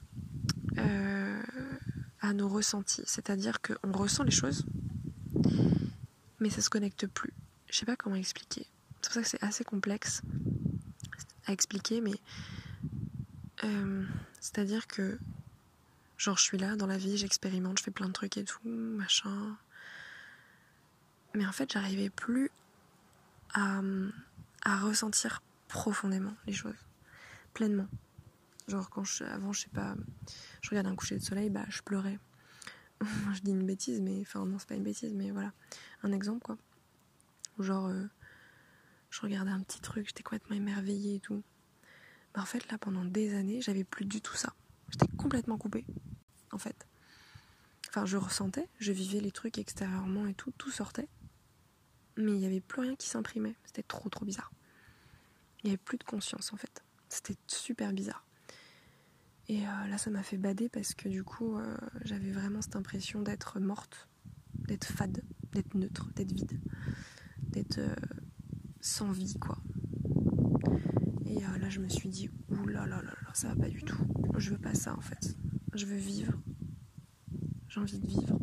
à nos ressentis. C'est-à-dire qu'on ressent les choses, mais ça se connecte plus. Je sais pas comment expliquer. C'est pour ça que c'est assez complexe à expliquer, mais c'est-à-dire que genre je suis là dans la vie, j'expérimente, je fais plein de trucs et tout, machin. Mais en fait, j'arrivais plus à ressentir profondément les choses, pleinement. Genre avant, je sais pas, je regardais un coucher de soleil, je pleurais. Je dis une bêtise, mais enfin non, c'est pas une bêtise, mais voilà, un exemple, quoi. Ou genre, je regardais un petit truc, j'étais complètement émerveillée et tout. En fait, là, pendant des années, j'avais plus du tout ça. J'étais complètement coupée, en fait. Enfin, je ressentais, je vivais les trucs extérieurement et tout sortait. Mais il n'y avait plus rien qui s'imprimait. C'était trop, trop bizarre. Il n'y avait plus de conscience, en fait. C'était super bizarre. Et là, ça m'a fait bader parce que du coup, j'avais vraiment cette impression d'être morte, d'être fade, d'être neutre, d'être vide, d'être sans vie, quoi. Et là, je me suis dit, ouh là là là là, ça va pas du tout. Je veux pas ça, en fait. Je veux vivre. J'ai envie de vivre.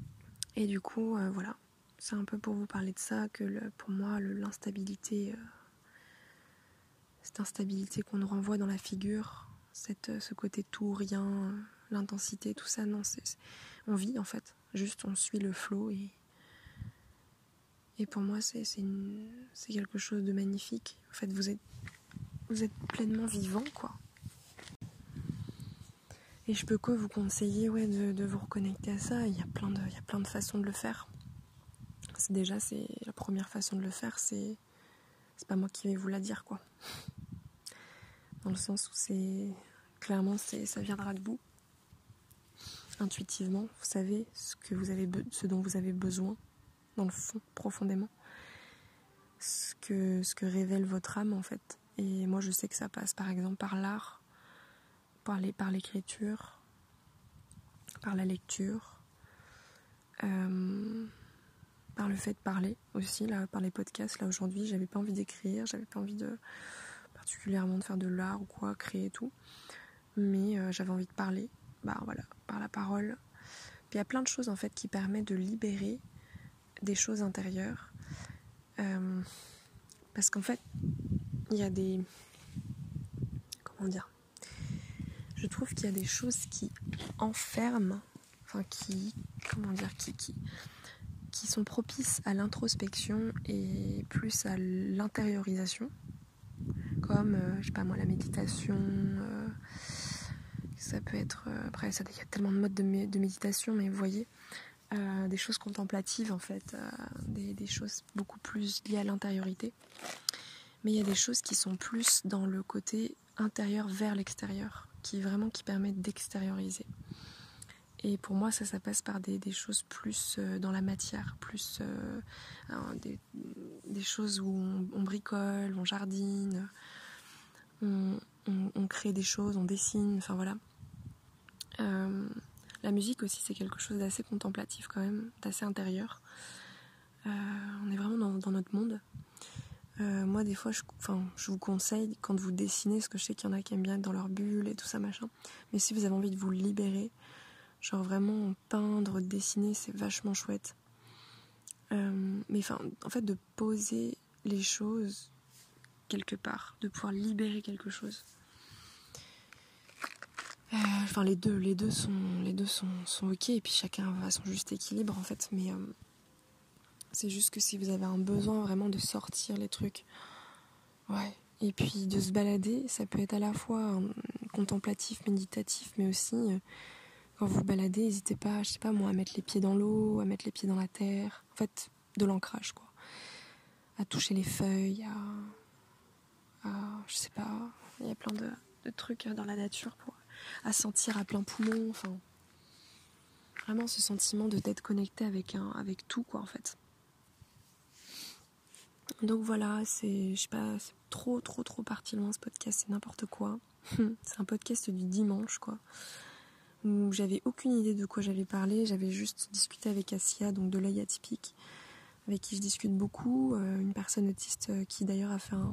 Et du coup, voilà. C'est un peu pour vous parler de ça que pour moi, l'instabilité cette instabilité qu'on nous renvoie dans la figure, ce côté tout ou rien, l'intensité, tout ça. Non, on vit en fait, juste on suit le flot et pour moi c'est quelque chose de magnifique. En fait, vous êtes pleinement vivant, quoi. Et je peux que vous conseiller de vous reconnecter à ça. Il y a plein de façons de le faire. C'est la première façon de le faire, c'est pas moi qui vais vous la dire, quoi. Dans le sens où clairement ça viendra de vous. Intuitivement, vous savez ce dont vous avez besoin, dans le fond, profondément. Ce que révèle votre âme, en fait. Et moi, je sais que ça passe, par exemple, par l'art, par l'écriture, par la lecture, par le fait de parler aussi, là, par les podcasts. Là, aujourd'hui, j'avais pas envie d'écrire, j'avais pas envie particulièrement de faire de l'art ou quoi, créer et tout. Mais j'avais envie de parler, voilà, par la parole. Puis il y a plein de choses, en fait, qui permettent de libérer des choses intérieures. Parce qu'en fait, il y a des... Comment dire ? Je trouve qu'il y a des choses qui enferment, enfin qui sont propices à l'introspection et plus à l'intériorisation, comme, je sais pas moi, la méditation, ça peut être... après, il y a tellement de modes de méditation, mais vous voyez, des choses contemplatives en fait, des choses beaucoup plus liées à l'intériorité. Mais il y a des choses qui sont plus dans le côté intérieur vers l'extérieur, qui permettent d'extérioriser. Et pour moi, ça passe par des choses plus dans la matière, plus des choses où on bricole, on jardine, on crée des choses, on dessine, enfin voilà. La musique aussi, c'est quelque chose d'assez contemplatif quand même, d'assez intérieur. On est vraiment dans notre monde. Moi, des fois, je vous conseille, quand vous dessinez, parce que je sais qu'il y en a qui aiment bien être dans leur bulle et tout ça, machin, mais si vous avez envie de vous libérer, genre vraiment peindre, dessiner, c'est vachement chouette. Mais en fait, de poser les choses quelque part, de pouvoir libérer quelque chose. Les deux sont ok, et puis chacun va à son juste équilibre, en fait, mais c'est juste que si vous avez un besoin vraiment de sortir les trucs, ouais, et puis de se balader, ça peut être à la fois contemplatif, méditatif, mais aussi quand vous vous baladez, n'hésitez pas, je sais pas moi, à mettre les pieds dans l'eau, à mettre les pieds dans la terre, en fait, de l'ancrage, quoi, à toucher les feuilles, je sais pas, il y a plein de trucs dans la nature à sentir à plein poumon, enfin, vraiment ce sentiment d'être connecté avec tout, quoi, en fait. Donc voilà, je sais pas, c'est trop parti loin ce podcast, c'est n'importe quoi. C'est un podcast du dimanche, quoi, où j'avais aucune idée de quoi j'allais parler. J'avais juste discuté avec Assia, donc de l'œil atypique, avec qui je discute beaucoup, une personne autiste qui d'ailleurs a fait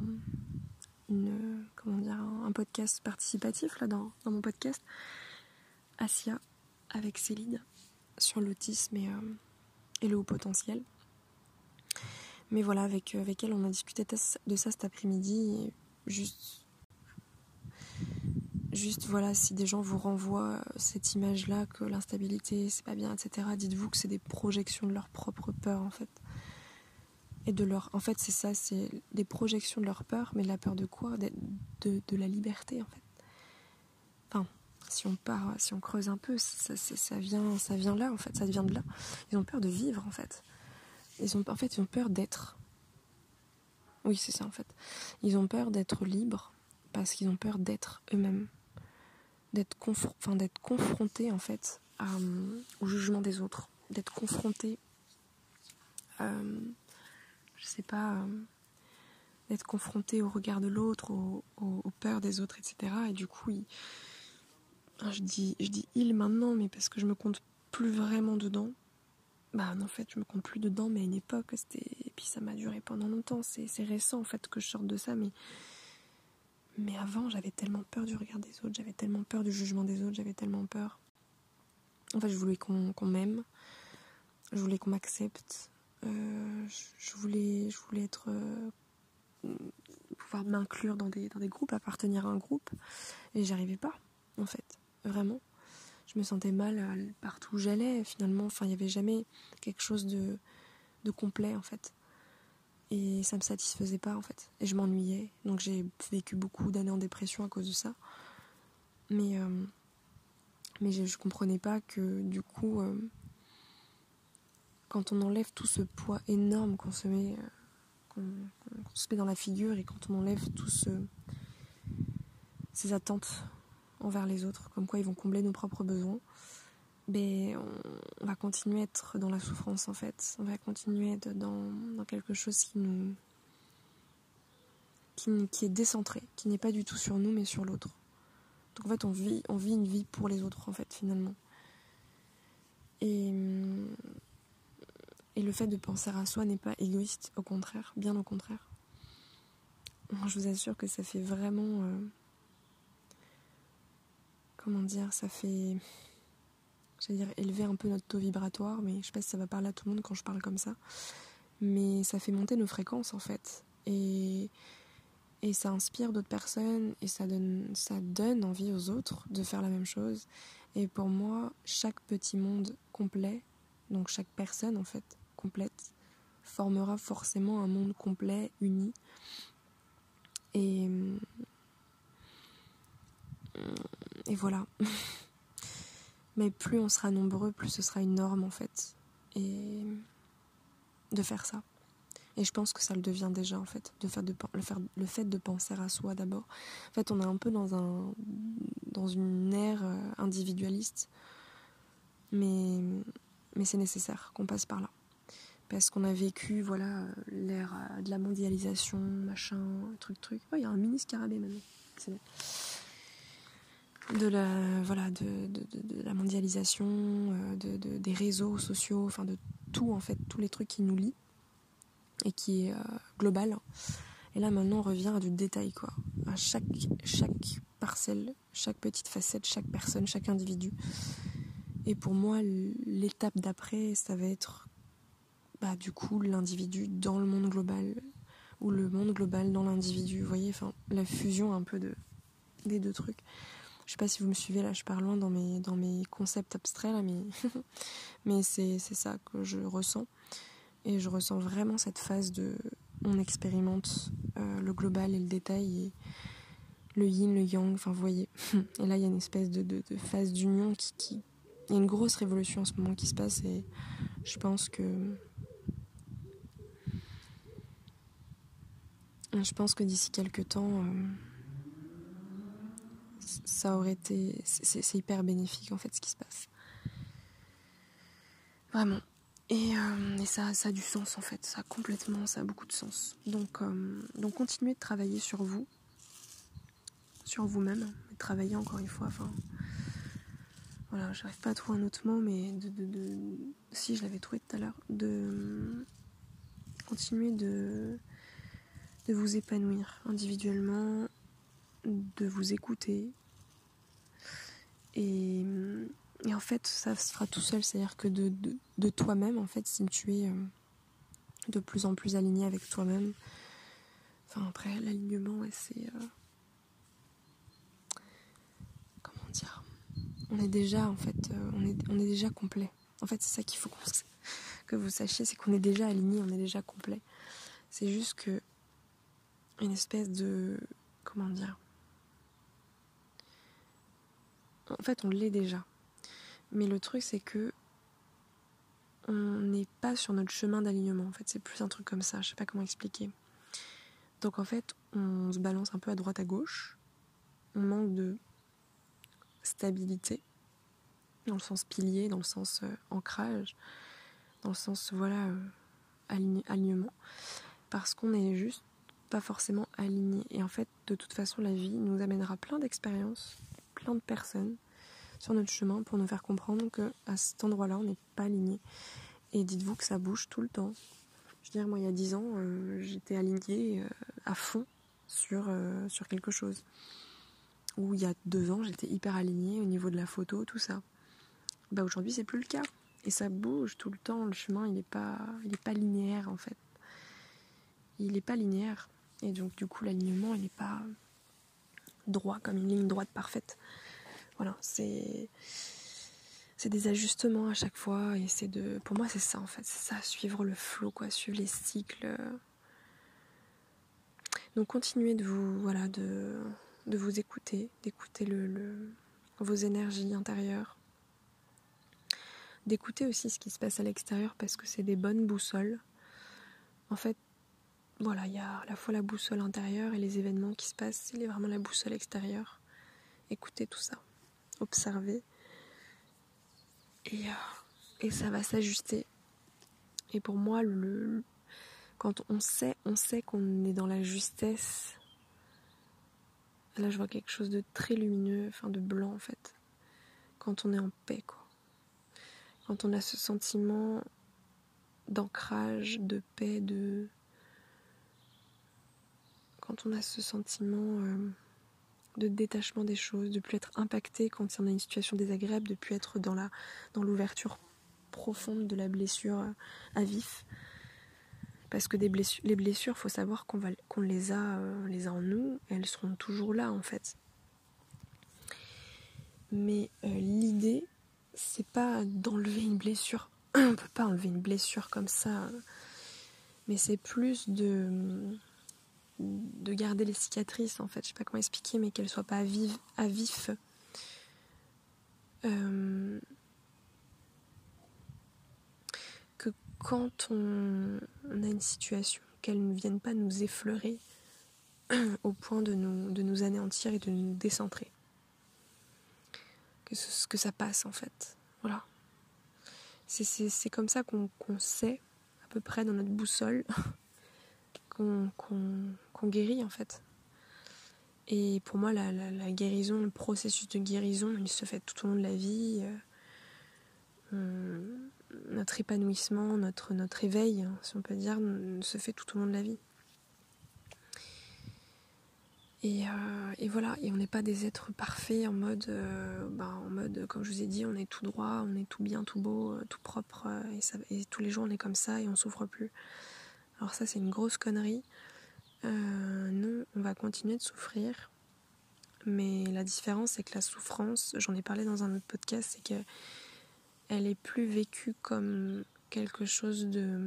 un podcast participatif là dans mon podcast, Assia, avec Céline, sur l'autisme et le haut potentiel. Mais voilà, avec elle, on a discuté de ça cet après-midi. Et juste voilà, si des gens vous renvoient cette image-là, que l'instabilité, c'est pas bien, etc., dites-vous que c'est des projections de leur propre peur, en fait. En fait, c'est ça, c'est des projections de leur peur, mais de la peur de quoi ? De la liberté, en fait. Enfin, si on creuse un peu, ça vient là, en fait, ça vient de là. Ils ont peur de vivre, en fait. Ils ont peur d'être. Oui, c'est ça, en fait. Ils ont peur d'être libres parce qu'ils ont peur d'être eux-mêmes. D'être confrontés, en fait, au jugement des autres. D'être confrontés, d'être confrontés au regard de l'autre, aux peurs des autres, etc. Et du coup, je dis il maintenant, mais parce que je me compte plus vraiment dedans. En fait, je me compte plus dedans, mais à une époque, et puis ça m'a duré pendant longtemps. C'est récent, en fait, que je sorte de ça, mais avant, j'avais tellement peur du regard des autres, j'avais tellement peur du jugement des autres, j'avais tellement peur. En fait, je voulais qu'on m'aime, je voulais qu'on m'accepte, je voulais être... pouvoir m'inclure dans des groupes, appartenir à un groupe. Et j'y arrivais pas, en fait, vraiment. Je me sentais mal partout où j'allais, finalement. Enfin, il n'y avait jamais quelque chose de complet, en fait. Et ça me satisfaisait pas, en fait. Et je m'ennuyais. Donc j'ai vécu beaucoup d'années en dépression à cause de ça. Mais je comprenais pas que, du coup, quand on enlève tout ce poids énorme qu'on se met dans la figure, et quand on enlève tous ces attentes envers les autres, comme quoi ils vont combler nos propres besoins, on va continuer à être dans la souffrance, en fait. On va continuer à être dans quelque chose qui est décentré, qui n'est pas du tout sur nous mais sur l'autre. Donc en fait on vit une vie pour les autres, en fait, finalement. Et le fait de penser à soi n'est pas égoïste, au contraire, bien au contraire. Je vous assure que ça fait vraiment ça fait, j'allais dire, élever un peu notre taux vibratoire, mais je sais pas si ça va parler à tout le monde quand je parle comme ça, mais ça fait monter nos fréquences, en fait, et ça inspire d'autres personnes, et ça donne envie aux autres de faire la même chose. Et pour moi, chaque petit monde complet, donc chaque personne, en fait, complète, formera forcément un monde complet, uni. Et voilà. Mais plus on sera nombreux, plus ce sera une norme, en fait, et de faire ça. Et je pense que ça le devient déjà, en fait, le fait de penser à soi d'abord. En fait, on est un peu dans une ère individualiste, mais c'est nécessaire qu'on passe par là. Parce qu'on a vécu, voilà, l'ère de la mondialisation, machin, truc. Oh, il y a un mini scarabée maintenant. C'est bien. De la mondialisation, des réseaux sociaux, enfin de tout, en fait, tous les trucs qui nous lient et qui est global. Et là maintenant on revient à du détail, quoi, à chaque parcelle, chaque petite facette, chaque personne, chaque individu. Et pour moi l'étape d'après, ça va être du coup l'individu dans le monde global, ou le monde global dans l'individu, vous voyez, enfin la fusion un peu des deux trucs. Je sais pas si vous me suivez, là je pars loin dans mes concepts abstraits là, mais c'est ça que je ressens. Et je ressens vraiment cette phase on expérimente le global et le détail, et le yin, le yang, enfin vous voyez. Et là il y a une espèce de phase d'union il y a une grosse révolution en ce moment qui se passe, et je pense que d'ici quelques temps ça aurait été, c'est hyper bénéfique, en fait, ce qui se passe. Vraiment. Et ça a du sens, en fait. Ça a beaucoup de sens. Donc continuez de travailler sur vous, sur vous-même, et de travailler encore une fois. Enfin, voilà, j'arrive pas à trouver un autre mot, mais si, je l'avais trouvé tout à l'heure, de continuer de vous épanouir individuellement, de vous écouter, et en fait ça se fera tout seul. C'est-à-dire que de toi-même, en fait, si tu es de plus en plus aligné avec toi-même, enfin après l'alignement, ouais, c'est comment dire, on est déjà, en fait, on est déjà complet. En fait c'est ça qu'il faut que vous sachiez, c'est qu'on est déjà aligné, on est déjà complet. C'est juste que une espèce de, comment dire, en fait on l'est déjà, mais le truc c'est que on n'est pas sur notre chemin d'alignement. En fait c'est plus un truc comme ça, je sais pas comment expliquer. Donc en fait on se balance un peu à droite à gauche, on manque de stabilité dans le sens pilier, dans le sens ancrage, dans le sens alignement, parce qu'on est juste pas forcément aligné. Et en fait de toute façon la vie nous amènera plein d'expériences, plein de personnes sur notre chemin pour nous faire comprendre que à cet endroit-là on n'est pas aligné. Et dites-vous que ça bouge tout le temps. Je veux dire, moi il y a 10 ans j'étais alignée à fond sur quelque chose, ou il y a 2 ans j'étais hyper alignée au niveau de la photo, tout ça. Aujourd'hui c'est plus le cas, et ça bouge tout le temps. Le chemin il est pas linéaire, en fait. Il est pas linéaire, Et donc du coup l'alignement il n'est pas droit comme une ligne droite parfaite. Voilà, c'est des ajustements à chaque fois et pour moi c'est ça en fait, c'est ça, suivre le flow quoi, suivre les cycles. Donc continuez de vous écouter, d'écouter vos énergies intérieures, d'écouter aussi ce qui se passe à l'extérieur parce que c'est des bonnes boussoles. En fait, voilà, il y a à la fois la boussole intérieure et les événements qui se passent, c'est vraiment la boussole extérieure. Écoutez tout ça, observez et ça va s'ajuster. Et pour moi, quand on sait qu'on est dans la justesse. Là, je vois quelque chose de très lumineux, enfin de blanc en fait. Quand on est en paix, quoi. Quand on a ce sentiment d'ancrage, de paix, quand on a ce sentiment de détachement des choses, de ne plus être impacté quand on a une situation désagréable, de ne plus être dans l'ouverture profonde de la blessure à vif. Parce que les blessures, faut savoir qu'on les a en nous, et elles seront toujours là en fait. Mais l'idée, c'est pas d'enlever une blessure. On peut pas enlever une blessure comme ça. Mais c'est plus de garder les cicatrices en fait. Je sais pas comment expliquer, mais qu'elles soient pas à vif. Que quand on a une situation, qu'elles ne viennent pas nous effleurer au point de nous anéantir et de nous décentrer. Que ça passe en fait. Voilà. C'est comme ça qu'on sait à peu près dans notre boussole qu'on guérit en fait. Et pour moi la guérison, le processus de guérison, il se fait tout au long de la vie. Notre épanouissement, notre éveil, si on peut dire, se fait tout au long de la vie. Et voilà, et on n'est pas des êtres parfaits en mode, comme je vous ai dit, on est tout droit, on est tout bien, tout beau, tout propre, et tous les jours on est comme ça et on souffre plus. Alors ça c'est une grosse connerie. Nous, on va continuer de souffrir, mais la différence c'est que la souffrance, j'en ai parlé dans un autre podcast, c'est qu'elle est plus vécue comme quelque chose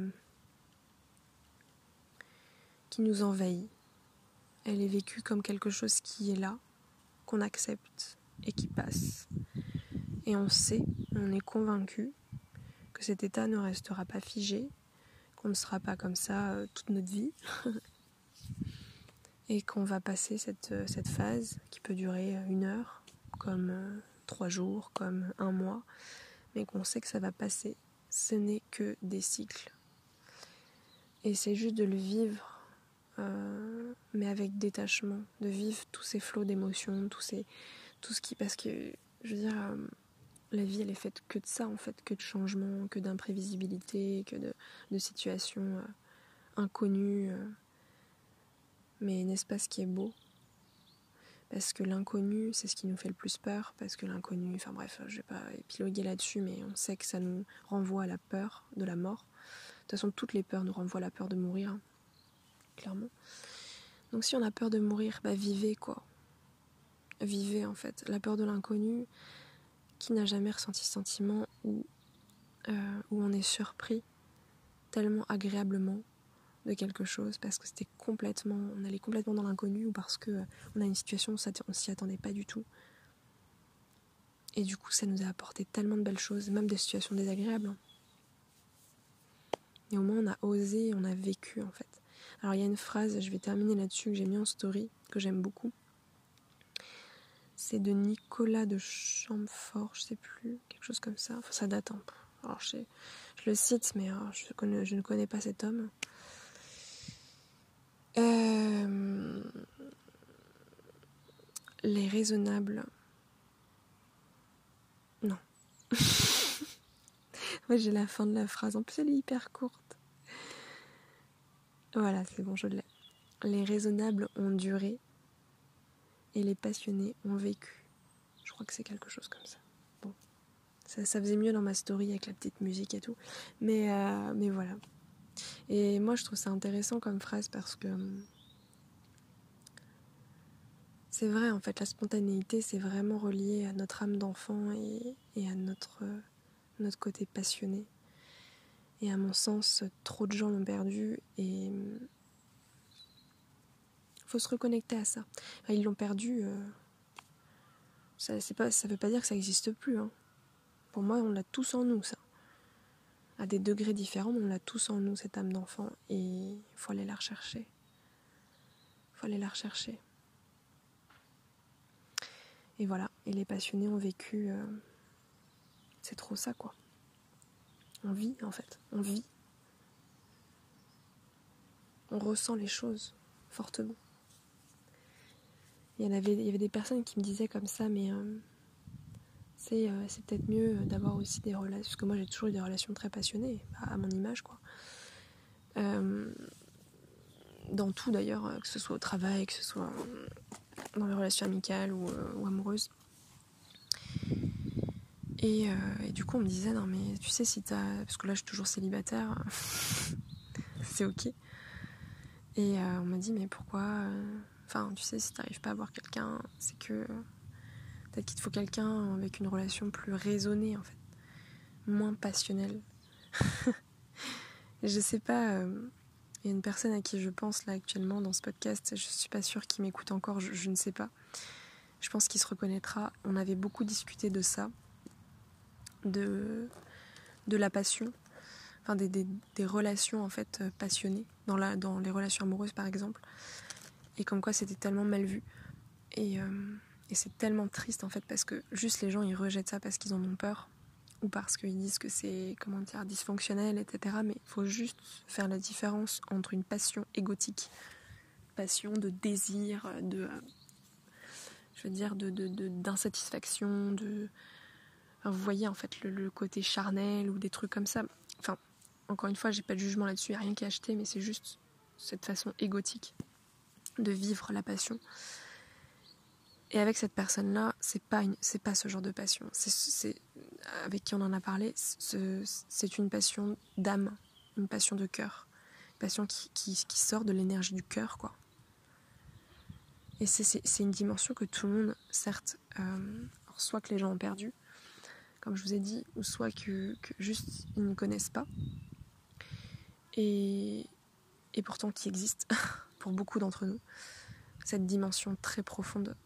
qui nous envahit. Elle est vécue comme quelque chose qui est là, qu'on accepte et qui passe. Et on est convaincu que cet état ne restera pas figé, qu'on ne sera pas comme ça toute notre vie, et qu'on va passer cette phase qui peut durer 1 heure, comme 3 jours, comme 1 mois, mais qu'on sait que ça va passer. Ce n'est que des cycles. Et c'est juste de le vivre, mais avec détachement, de vivre tous ces flots d'émotions, tout ce qui... Parce que, je veux dire, la vie, elle est faite que de ça, en fait, que de changements, que d'imprévisibilité, que de situations inconnues. Mais n'est-ce pas ce qui est beau ? Parce que l'inconnu, c'est ce qui nous fait le plus peur, parce que l'inconnu, enfin bref, je vais pas épiloguer là-dessus, mais on sait que ça nous renvoie à la peur de la mort. De toute façon, toutes les peurs nous renvoient à la peur de mourir, hein, clairement. Donc si on a peur de mourir, vivez quoi. Vivez en fait. La peur de l'inconnu, qui n'a jamais ressenti ce sentiment où on est surpris tellement agréablement de quelque chose parce que on allait complètement dans l'inconnu ou parce que on a une situation où on s'y attendait pas du tout. Et du coup, ça nous a apporté tellement de belles choses, même des situations désagréables. Et au moins, on a osé, on a vécu en fait. Alors, il y a une phrase, je vais terminer là-dessus, que j'ai mis en story, que j'aime beaucoup. C'est de Nicolas de Chamfort, je sais plus, quelque chose comme ça. Enfin, ça date un peu. Alors, je le cite, mais je ne connais pas cet homme. Les raisonnables. Non. Moi, j'ai la fin de la phrase. En plus, elle est hyper courte. Voilà, c'est bon, je l'ai. Les raisonnables ont duré et les passionnés ont vécu. Je crois que c'est quelque chose comme ça. Bon, ça faisait mieux dans ma story avec la petite musique et tout. Mais voilà. Et moi, je trouve ça intéressant comme phrase parce que c'est vrai, en fait, la spontanéité, c'est vraiment relié à notre âme d'enfant et à notre côté passionné. Et à mon sens, trop de gens l'ont perdu et il faut se reconnecter à ça. Enfin, ils l'ont perdu, ça veut pas dire que ça n'existe plus. Hein. Pour moi, on l'a tous en nous, ça. À des degrés différents, mais on l'a tous en nous, cette âme d'enfant. Et il faut aller la rechercher. Et voilà, et les passionnés ont vécu... c'est trop ça, quoi. On vit, en fait. On vit. On ressent les choses fortement. Il y avait des personnes qui me disaient comme ça, mais c'est peut-être mieux d'avoir aussi des relations... Parce que moi, j'ai toujours eu des relations très passionnées, à mon image, quoi. Dans tout, d'ailleurs, que ce soit au travail, que ce soit dans les relations amicales ou amoureuses. Et du coup, on me disait, non mais tu sais, si t'as... Parce que là, je suis toujours célibataire, c'est ok. Et on m'a dit, mais pourquoi Enfin, tu sais, si t'arrives pas à avoir quelqu'un, c'est que peut-être qu'il te faut quelqu'un avec une relation plus raisonnée, en fait. Moins passionnelle. Et je sais pas, il y a une personne à qui je pense là actuellement dans ce podcast, je suis pas sûre qu'il m'écoute encore, je ne sais pas. Je pense qu'il se reconnaîtra. On avait beaucoup discuté de ça, de la passion, enfin des relations en fait passionnées, dans les relations amoureuses par exemple, et comme quoi c'était tellement mal vu. Et c'est tellement triste en fait, parce que juste les gens ils rejettent ça parce qu'ils en ont peur, ou parce qu'ils disent que c'est, comment dire, dysfonctionnel, etc. Mais il faut juste faire la différence entre une passion égotique, passion de désir, d'insatisfaction, enfin, vous voyez en fait le côté charnel ou des trucs comme ça. Enfin, encore une fois, j'ai pas de jugement là-dessus, il n'y a rien qui est acheté, mais c'est juste cette façon égotique de vivre la passion. Et avec cette personne-là, c'est pas ce genre de passion. C'est avec qui on en a parlé, c'est une passion d'âme, une passion de cœur, une passion qui sort de l'énergie du cœur, quoi. Et c'est une dimension que tout le monde, certes, soit que les gens ont perdu, comme je vous ai dit, ou soit que juste ils ne connaissent pas, et pourtant qui existe pour beaucoup d'entre nous, cette dimension très profonde.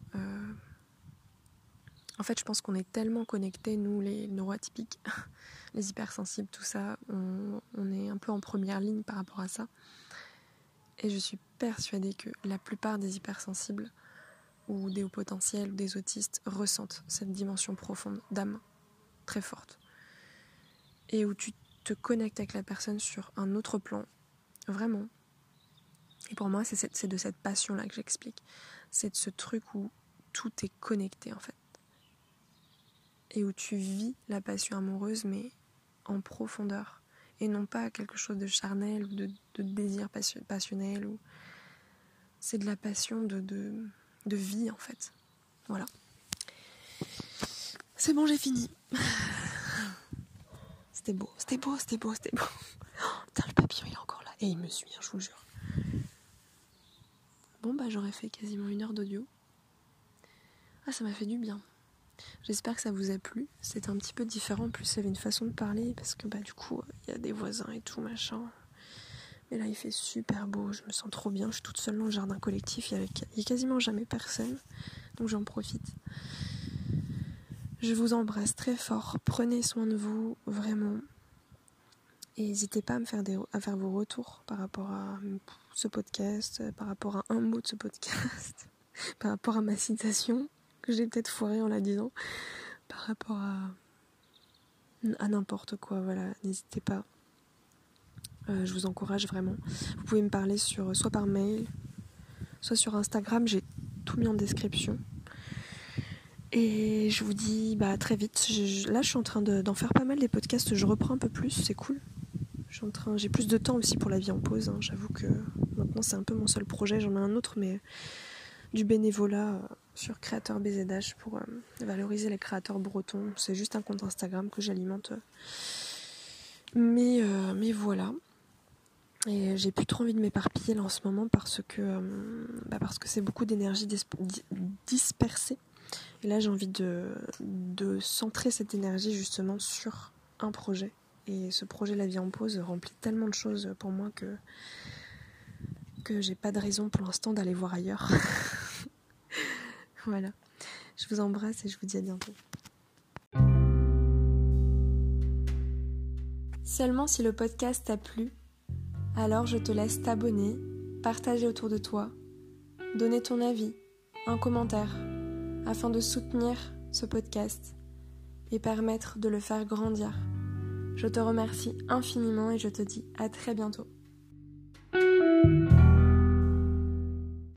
En fait, je pense qu'on est tellement connectés, nous, les neuroatypiques, les hypersensibles, tout ça, on est un peu en première ligne par rapport à ça. Et je suis persuadée que la plupart des hypersensibles, ou des hauts potentiels, ou des autistes, ressentent cette dimension profonde d'âme, très forte. Et où tu te connectes avec la personne sur un autre plan, vraiment. Et pour moi, c'est de cette passion-là que j'explique. C'est de ce truc où tout est connecté, en fait. Et où tu vis la passion amoureuse, mais en profondeur. Et non pas quelque chose de charnel ou de désir passionnel. C'est de la passion de vie, en fait. Voilà. C'est bon, j'ai fini. C'était beau. Oh, putain, le papillon, il est encore là. Et il me suit, hein, je vous jure. Bon, j'aurais fait quasiment 1 heure d'audio. Ah, ça m'a fait du bien. J'espère que ça vous a plu. C'était un petit peu différent. En plus, il y avait une façon de parler. Parce que, du coup, il y a des voisins et tout, machin. Mais là, il fait super beau. Je me sens trop bien. Je suis toute seule dans le jardin collectif. Il y a quasiment jamais personne. Donc, j'en profite. Je vous embrasse très fort. Prenez soin de vous, vraiment. Et n'hésitez pas à faire vos retours par rapport à ce podcast, par rapport à un mot de ce podcast, par rapport à ma citation, que j'ai peut-être foirée en la disant, par rapport à n'importe quoi, voilà, n'hésitez pas. Je vous encourage vraiment. Vous pouvez me parler soit par mail, soit sur Instagram, j'ai tout mis en description. Et je vous dis à très vite. Là, je suis en train d'en faire pas mal des podcasts, je reprends un peu plus, c'est cool. J'ai plus de temps aussi pour la vie en pause, hein. J'avoue que maintenant c'est un peu mon seul projet, j'en ai un autre, mais du bénévolat sur Créateur BZH pour valoriser les créateurs bretons. C'est juste un compte Instagram que j'alimente. Mais voilà. Et j'ai plus trop envie de m'éparpiller là en ce moment parce que c'est beaucoup d'énergie dispersée. Et là j'ai envie de centrer cette énergie justement sur un projet. Et ce projet La Vie en Pause remplit tellement de choses pour moi que j'ai pas de raison pour l'instant d'aller voir ailleurs. Voilà. Je vous embrasse et je vous dis à bientôt. Seulement si le podcast t'a plu, alors je te laisse t'abonner, partager autour de toi, donner ton avis, un commentaire, afin de soutenir ce podcast et permettre de le faire grandir. Je te remercie infiniment et je te dis à très bientôt.